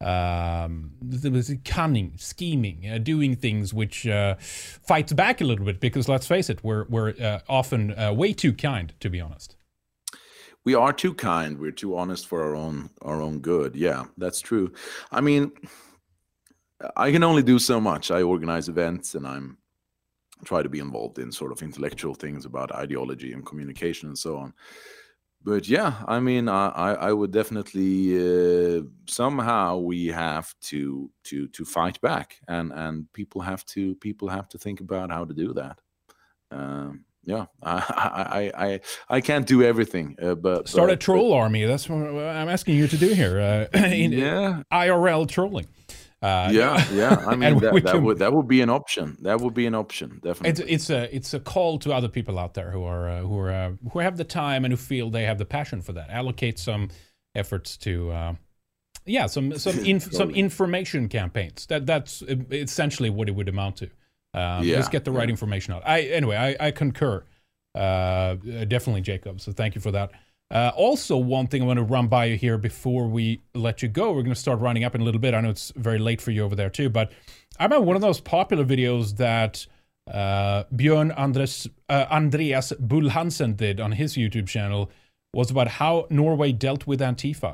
cunning, scheming, doing things which fights back a little bit? Because let's face it, we're often way too kind, to be honest. We are too kind. We're too honest for our own good. Yeah, that's true. I mean, I can only do so much. I organize events and I try to be involved in sort of intellectual things about ideology and communication and so on. But yeah, I mean, I would definitely somehow we have to fight back, and people have to think about how to do that. Yeah, I can't do everything, but start a troll army. That's what I'm asking you to do here. Yeah, IRL trolling. Yeah. I mean, that would be an option. That would be an option, definitely. It's a call to other people out there who have the time and who feel they have the passion for that. Allocate some efforts to some information campaigns. That's essentially what it would amount to. Just get the right information out. I concur. Definitely, Jacob. So thank you for that. Also, one thing I want to run by you here before we let you go. We're going to start running up in a little bit. I know it's very late for you over there too, but I remember one of those popular videos that Björn Andreas Bull-Hansen did on his YouTube channel was about how Norway dealt with Antifa.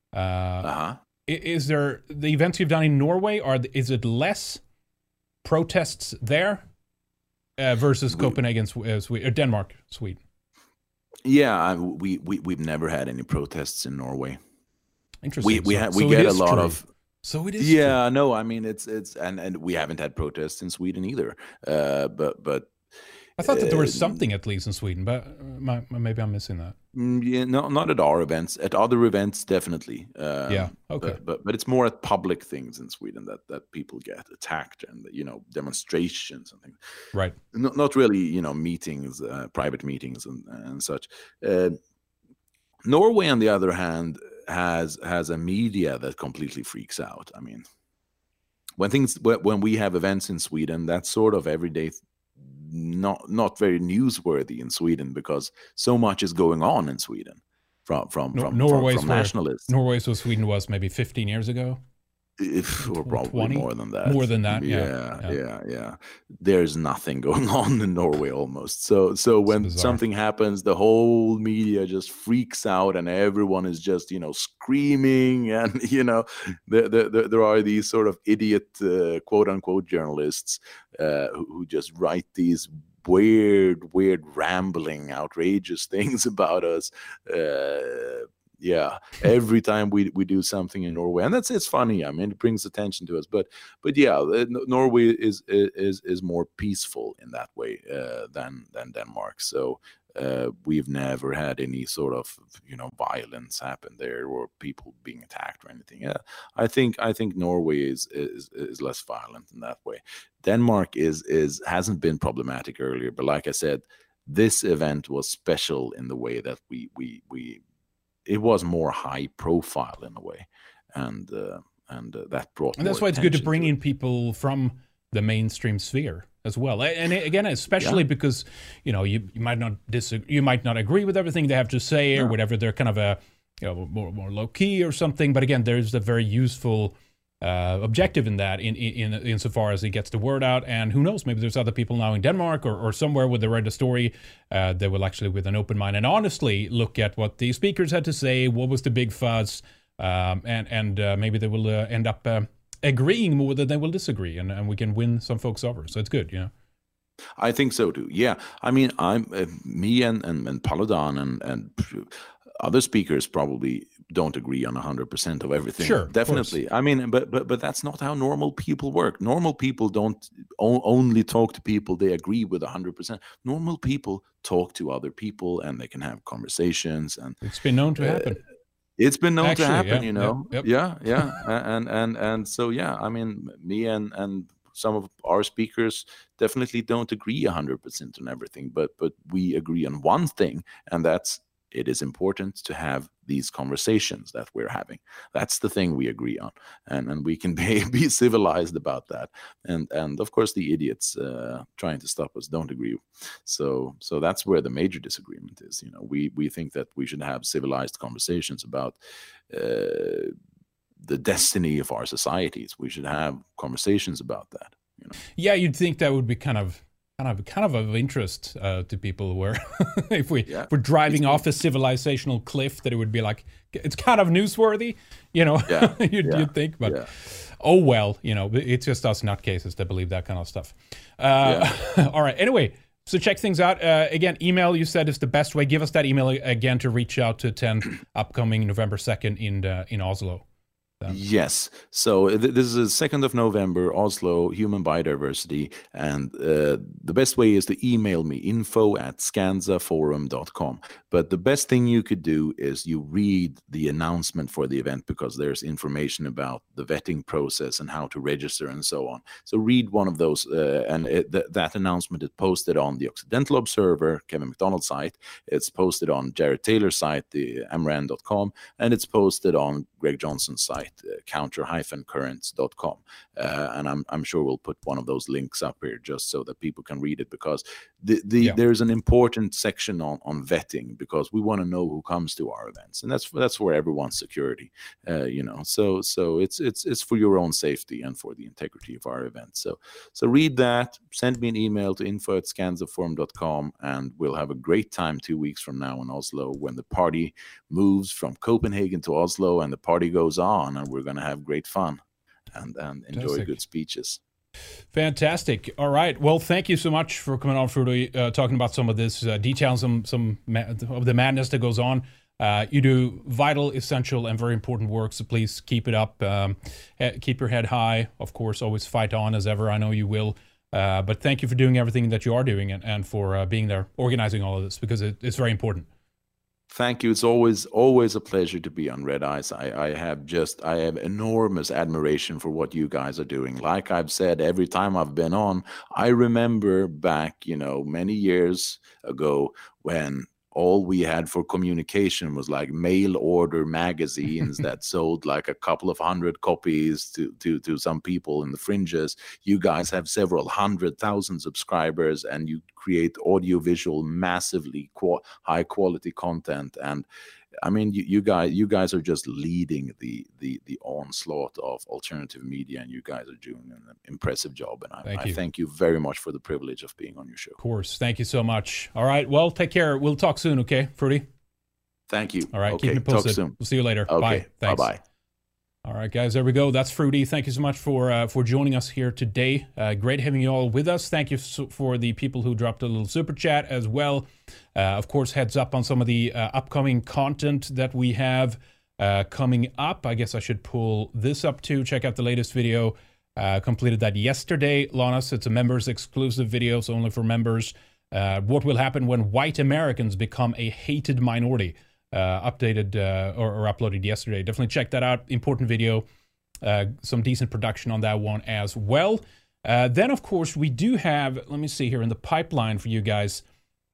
Is there the events you've done in Norway? Is it less protests there versus Copenhagen, Sweden, or Denmark, Sweden? Yeah, we've never had any protests in Norway. Interesting. We get a lot of. So it is. Yeah, true. No, I mean it's and we haven't had protests in Sweden either. But I thought that there was something at least in Sweden, but maybe I'm missing that. Yeah, no, not at our events. At other events, definitely. Yeah, okay. But it's more at public things in Sweden that people get attacked and demonstrations and things. Right. Not really meetings, private meetings and such. Norway, on the other hand, has a media that completely freaks out. I mean, when we have events in Sweden, that's sort of everyday. Not very newsworthy in Sweden because so much is going on in Sweden from nationalists. Norway, so Sweden was maybe 15 years ago. Or probably 20? More than that. More than that, yeah. There's nothing going on in Norway almost. So when something happens, the whole media just freaks out and everyone is just screaming and there are these sort of idiot quote unquote journalists who just write these weird rambling outrageous things about us. Yeah, every time we do something in Norway, and it's funny. I mean, it brings attention to us. But yeah, Norway is more peaceful in that way than Denmark. So we've never had any sort of violence happen there or people being attacked or anything. Yeah, I think Norway is less violent in that way. Denmark hasn't been problematic earlier, but like I said, this event was special in the way that it was more high profile in a way, and that brought. And that's why it's good to bring in people from the mainstream sphere as well. And again, especially because, you know, you might not disagree, you might not agree with everything they have to say or whatever. They're kind of a, you know, more low key or something. But again, there's a very useful objective in that, insofar as it gets the word out. And who knows, maybe there's other people now in Denmark or somewhere where they read the story that will actually, with an open mind and honestly, look at what the speakers had to say, what was the big fuzz, and maybe they will end up agreeing more than they will disagree, and we can win some folks over. So it's good, you know. I think so too. Yeah, I mean, me and Paludan and other speakers probably don't agree on 100% of everything. Sure, definitely. I mean, but that's not how normal people work. Normal people don't only talk to people they agree with 100%. Normal people talk to other people, and they can have conversations. And it's been known to happen. It's been known to happen, you know. Yep. Yeah. and so yeah, I mean, me and some of our speakers definitely don't agree 100% on everything, but we agree on one thing, and that's it is important to have these conversations that we're having. That's the thing we agree on, and we can be civilized about that. And of course, the idiots trying to stop us don't agree. So that's where the major disagreement is. You know, we think that we should have civilized conversations about the destiny of our societies. We should have conversations about that. You know? Yeah, you'd think that would be kind of interest to people, where if we're driving off a civilizational cliff, that it would be like, it's kind of newsworthy, you know. You'd think, but oh well, you know, it's just us nutcases that believe that kind of stuff. All right, anyway, so check things out. Again, email, you said, is the best way. Give us that email again to reach out to attend upcoming November 2nd in Oslo. Yes. So this is the 2nd of November, Oslo, Human Biodiversity. And the best way is to email me, info@skanzaforum.com. But the best thing you could do is you read the announcement for the event, because there's information about the vetting process and how to register and so on. So read one of those, and that announcement is posted on the Occidental Observer, Kevin McDonald's site. It's posted on Jared Taylor's site, the amran.com, and it's posted on Greg Johnson's site, counter-currents.com. And I'm sure we'll put one of those links up here just so that people can read it, because there's an important section on vetting, because we want to know who comes to our events, and that's for everyone's security, you know. So it's for your own safety and for the integrity of our event. So read that, send me an email to info@skanzaforum.com, and we'll have a great time 2 weeks from now in Oslo, when the party moves from Copenhagen to Oslo, and the party goes on, and we're going to have great fun and enjoy good speeches. Fantastic. All right. Well, thank you so much for coming on, Frudi, talking about some of this details, some of the madness that goes on. You do vital, essential, and very important work, so please keep it up. Keep your head high. Of course, always fight on as ever. I know you will. But thank you for doing everything that you are doing, and for being there, organizing all of this, because it's very important. Thank you. It's always a pleasure to be on Red Eyes. I have enormous admiration for what you guys are doing. Like I've said every time I've been on, I remember back, you know, many years ago, when all we had for communication was like mail order magazines that sold like a couple of hundred copies to some people in the fringes. You guys have several 100,000 subscribers, and you create audiovisual, massively high quality content. And I mean, you guys are just leading the onslaught of alternative media, and you guys are doing an impressive job. And I thank you very much for the privilege of being on your show. Of course. Thank you so much. All right. Well, take care. We'll talk soon, okay, Frudi? Thank you. All right. Okay. Keep me posted. Talk soon. We'll see you later. Okay. Bye. Thanks. Bye-bye. All right, guys, there we go. That's Frudi. Thank you so much for joining us here today. Great having you all with us. Thank you for the people who dropped a little super chat as well. Of course, heads up on some of the upcoming content that we have coming up. I guess I should pull this up too. Check out the latest video. Completed that yesterday, Lanus. It's a members exclusive video, so only for members. What will happen when white Americans become a hated minority? Updated or uploaded yesterday. Definitely check that out. Important video. Some decent production on that one as well. Then, of course, we do have, let me see here, in the pipeline for you guys,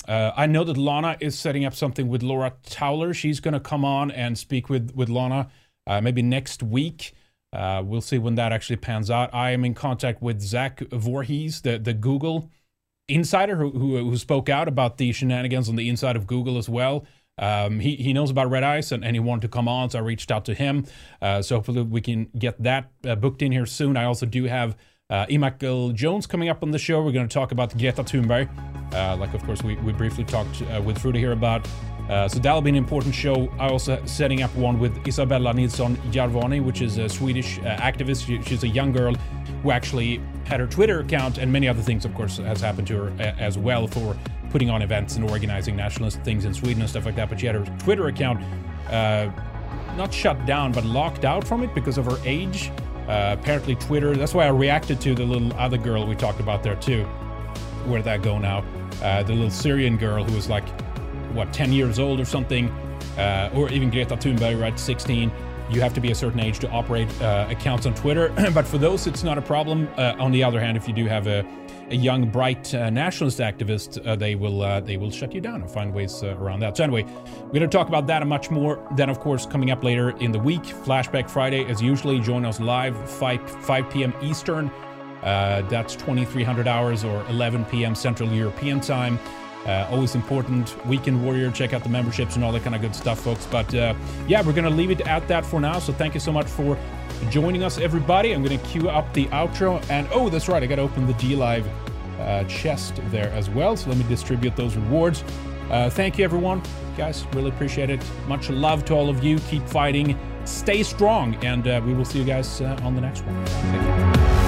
I know that Lana is setting up something with Laura Towler. She's going to come on and speak with Lana maybe next week. We'll see when that actually pans out. I am in contact with Zach Voorhees, the Google insider who spoke out about the shenanigans on the inside of Google as well. He knows about Red Ice and he wanted to come on, so I reached out to him. So hopefully we can get that booked in here soon. I also do have Emakel Jones coming up on the show. We're going to talk about Greta Thunberg, like of course we briefly talked with Frode here about. So that'll be an important show. I also setting up one with Isabella Nilsson Jarvani, which is a Swedish activist. She's a young girl who actually had her Twitter account, and many other things, of course, has happened to her as well for putting on events and organizing nationalist things in Sweden and stuff like that. But she had her Twitter account not shut down, but locked out from it because of her age. Apparently Twitter, that's why I reacted to the little other girl we talked about there too. Where'd that go now? The little Syrian girl who was like, what, 10 years old or something, or even Greta Thunberg, right, 16. You have to be a certain age to operate accounts on Twitter, but for those it's not a problem. On the other hand, if you do have a young, bright nationalist activist, they will shut you down and find ways around that. So anyway, we're going to talk about that and much more. Then, of course, coming up later in the week, Flashback Friday, as usually. Join us live 5 p.m. Eastern. That's 2300 hours or 11 p.m. Central European time. Always important. Weekend Warrior, check out the memberships and all that kind of good stuff, folks. But yeah, we're going to leave it at that for now. So thank you so much for joining us, everybody. I'm going to cue up the outro. And oh, that's right, I got to open the DLive chest there as well. So let me distribute those rewards. Thank you, everyone. Guys, really appreciate it. Much love to all of you. Keep fighting. Stay strong. And we will see you guys on the next one. Thank you.